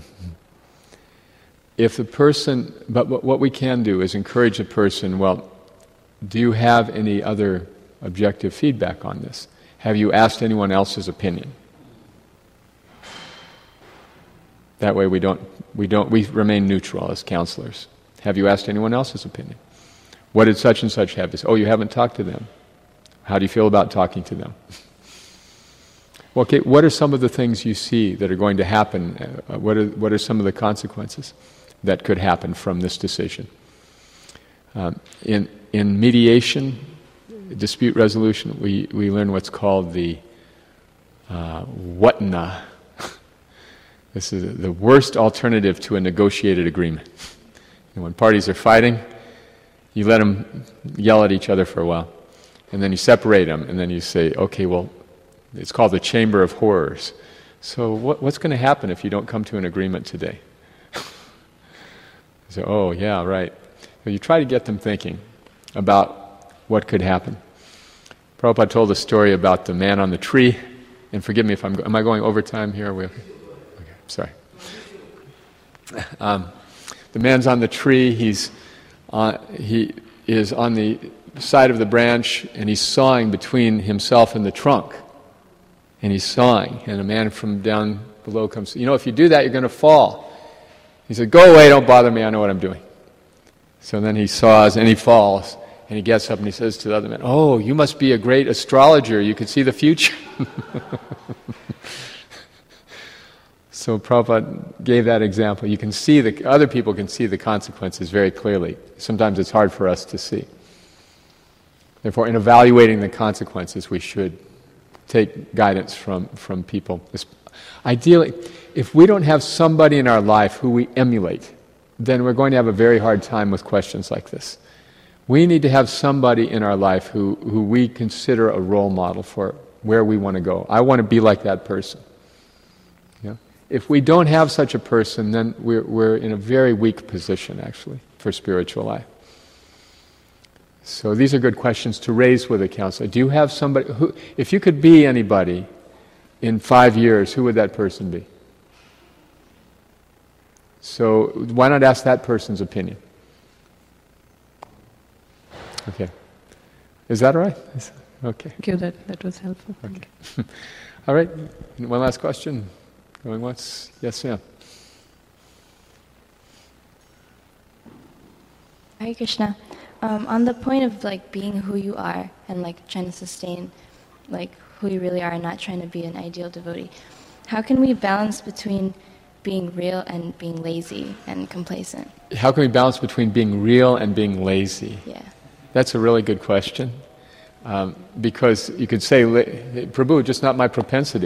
If the person, but what what we can do is encourage a person, well, do you have any other objective feedback on this? Have you asked anyone else's opinion? That way we don't, we don't, we remain neutral as counselors. Have you asked anyone else's opinion? What did such and such have to say? Oh, you haven't talked to them. How do you feel about talking to them? Well, okay, what are some of the things you see that are going to happen? Uh, what are what are some of the consequences that could happen from this decision? Um, in in mediation, dispute resolution, we, we learn what's called the uh, watna. This is the worst alternative to a negotiated agreement. And when parties are fighting, you let them yell at each other for a while, and then you separate them, and then you say, okay, well, it's called the chamber of horrors. So what, what's going to happen if you don't come to an agreement today? So, oh, yeah, right. So you try to get them thinking about what could happen. Prabhupada told a story about the man on the tree, and forgive me if I'm, go- am I going over time here? Are we okay? Okay, sorry. Um, the man's on the tree, he's uh, he is on the side of the branch, and he's sawing between himself and the trunk. And he's sawing, and a man from down below comes, you know, if you do that, you're going to fall. He said, go away, don't bother me, I know what I'm doing. So then he saws, and he falls, and he gets up and he says to the other man, oh, you must be a great astrologer, you can see the future. So Prabhupada gave that example. You can see, the other people can see the consequences very clearly. Sometimes it's hard for us to see. Therefore, in evaluating the consequences, we should take guidance from, from people. Ideally, if we don't have somebody in our life who we emulate, then we're going to have a very hard time with questions like this. We need to have somebody in our life who, who we consider a role model for where we want to go. I want to be like that person. Yeah? If we don't have such a person, then we're, we're in a very weak position, actually, for spiritual life. So these are good questions to raise with a counselor. Do you have somebody who, if you could be anybody in five years, who would that person be? So why not ask that person's opinion? Okay. Is that all right? Okay. Thank you, that, that was helpful. Okay. All right. One last question. Going once? Yes, ma'am. Hare Krishna. Um, on the point of like being who you are and like trying to sustain like who you really are and not trying to be an ideal devotee, how can we balance between being real and being lazy and complacent? How can we balance between being real and being lazy? Yeah. That's a really good question. Um, because you could say, Prabhu, just not my propensity.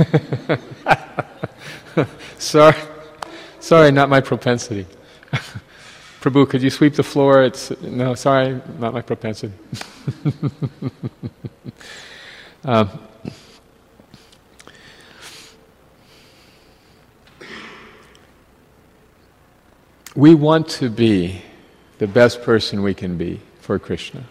sorry, sorry, not my propensity. Prabhu, could you sweep the floor? It's no, sorry, not my propensity. um, we want to be the best person we can be for Krishna.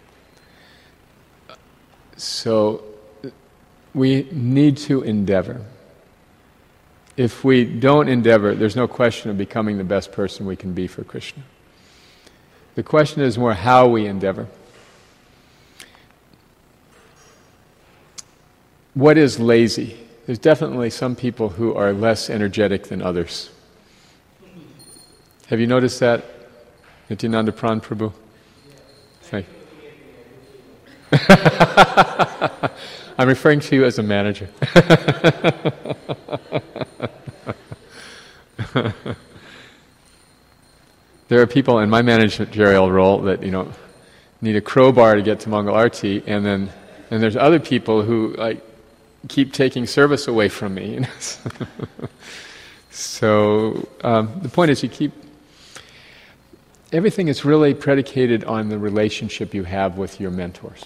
So we need to endeavor. If we don't endeavor, there's no question of becoming the best person we can be for Krishna. The question is more how we endeavor. What is lazy? There's definitely some people who are less energetic than others. Have you noticed that, Nityananda Pran Prabhu? Thank you. I'm referring to you as a manager. There are people in my managerial role that, you know, need a crowbar to get to Mangal Arti, and then and there's other people who like keep taking service away from me. You know? So um, the point is, you keep. Everything is really predicated on the relationship you have with your mentors.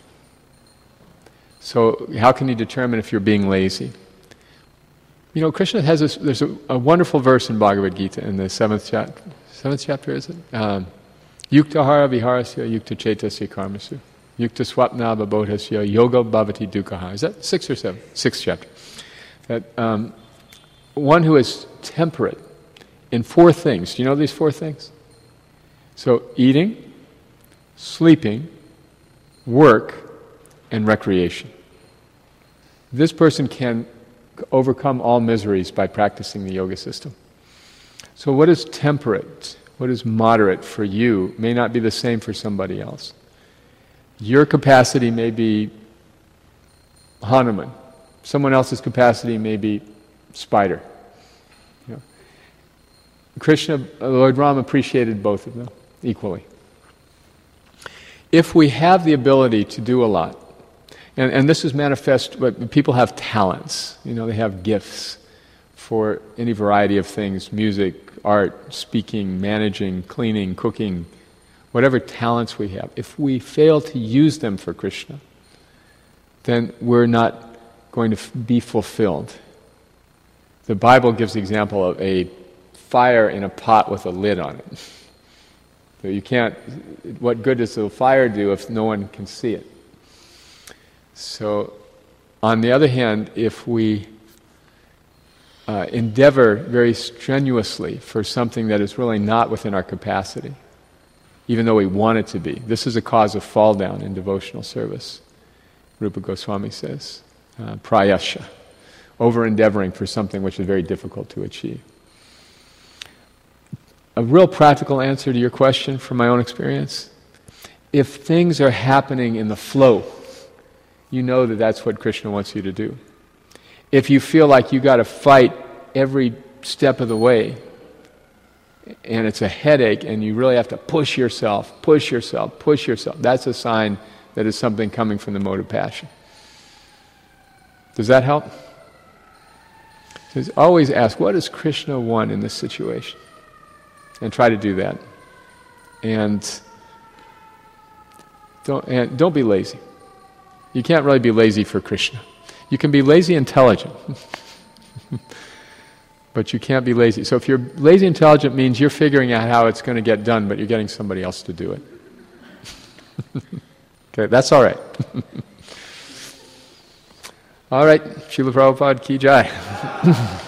So how can you determine if you're being lazy? You know, Krishna has this, there's a, a wonderful verse in Bhagavad Gita in the seventh chapter. Seventh chapter, is it? Um, Yukta hara viharasya yukta chetasya karmasu. Yukta swapna babodhasya yoga bhavati dukkha. Is that six or seven? Sixth chapter. That um, one who is temperate in four things. Do you know these four things? So eating, sleeping, work, and recreation. This person can overcome all miseries by practicing the yoga system. So what is temperate, what is moderate for you may not be the same for somebody else. Your capacity may be Hanuman. Someone else's capacity may be spider. You know. Krishna, Lord Rama appreciated both of them equally. If we have the ability to do a lot, and, and this is manifest, but people have talents, you know, they have gifts for any variety of things, music, art, speaking, managing, cleaning, cooking, whatever talents we have. If we fail to use them for Krishna, then we're not going to f- be fulfilled. the Bible gives the example of a fire in a pot with a lid on it. So you can't, what good does the fire do if no one can see it? So, on the other hand, if we uh, endeavor very strenuously for something that is really not within our capacity, even though we want it to be, this is a cause of fall down in devotional service, Rupa Goswami says, uh, prayasya, over-endeavoring for something which is very difficult to achieve. A real practical answer to your question from my own experience, if things are happening in the flow, you know that that's what Krishna wants you to do. If you feel like you got to fight every step of the way, and it's a headache, and you really have to push yourself, push yourself, push yourself, that's a sign that is something coming from the mode of passion. Does that help? So always ask, what does Krishna want in this situation? And try to do that. And don't, and don't be lazy. You can't really be lazy for Krishna. You can be lazy intelligent. But you can't be lazy. So if you're lazy intelligent, means you're figuring out how it's going to get done, but you're getting somebody else to do it. Okay, that's all right. All right, Srila Prabhupada ki jai.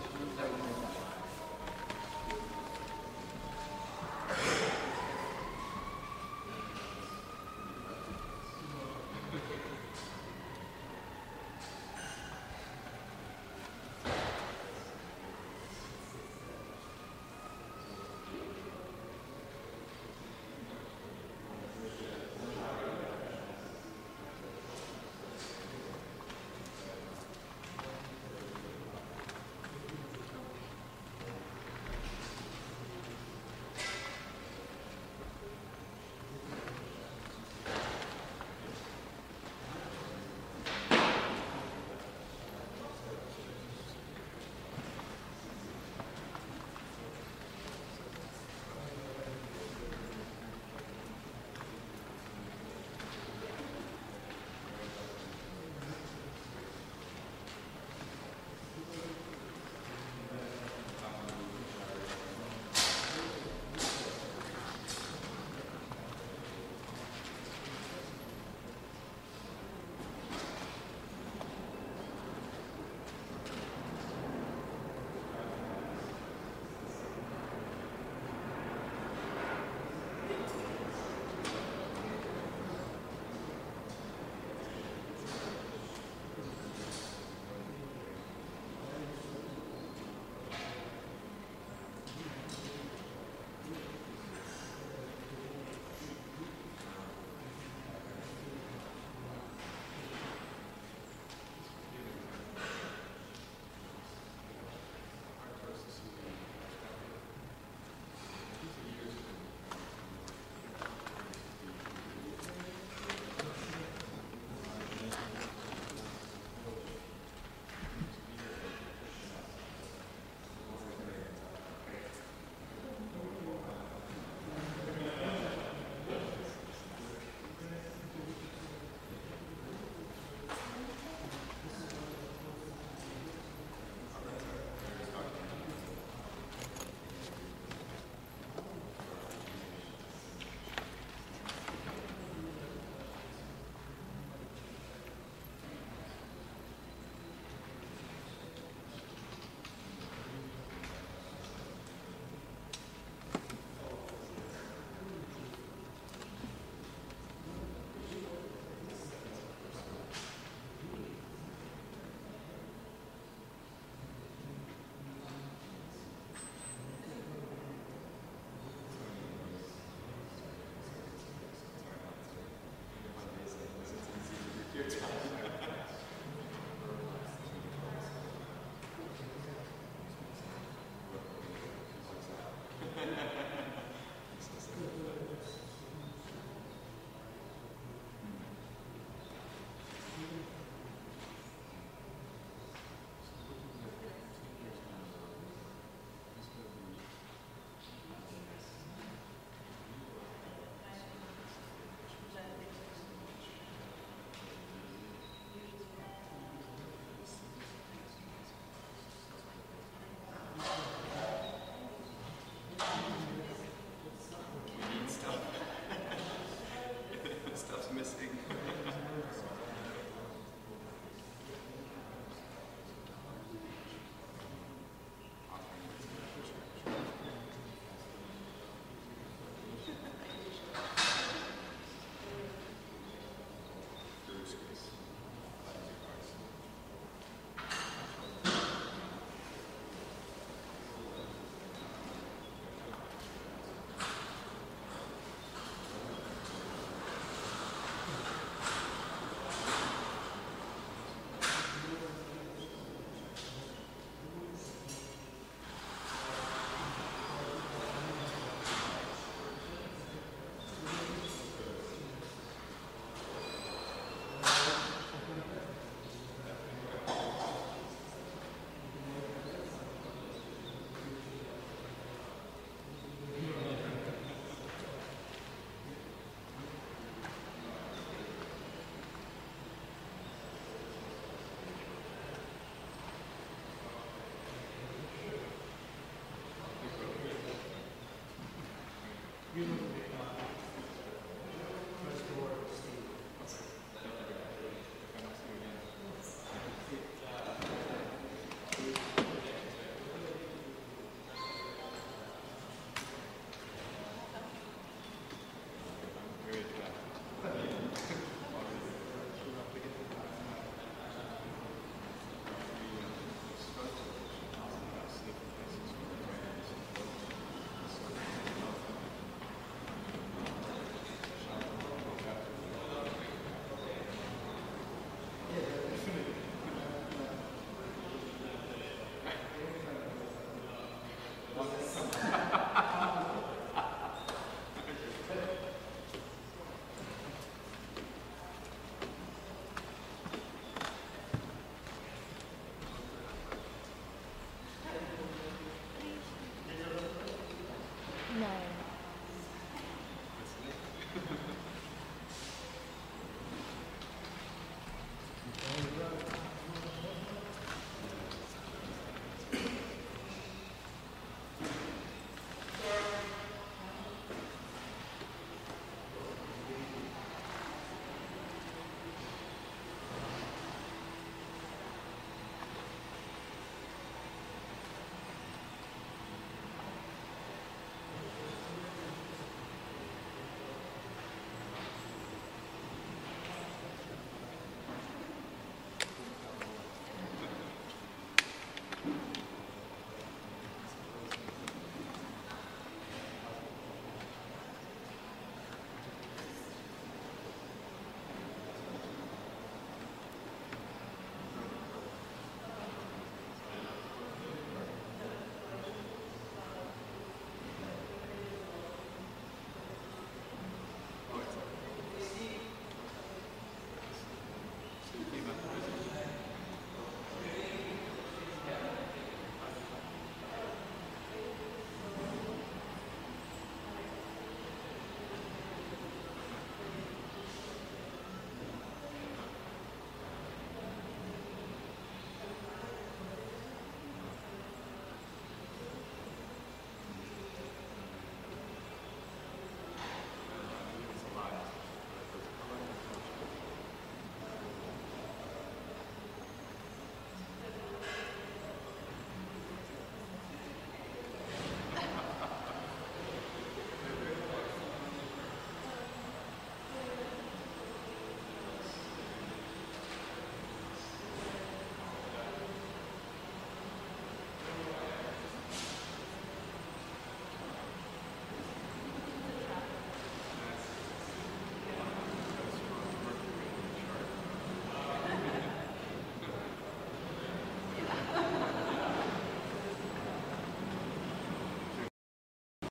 One second.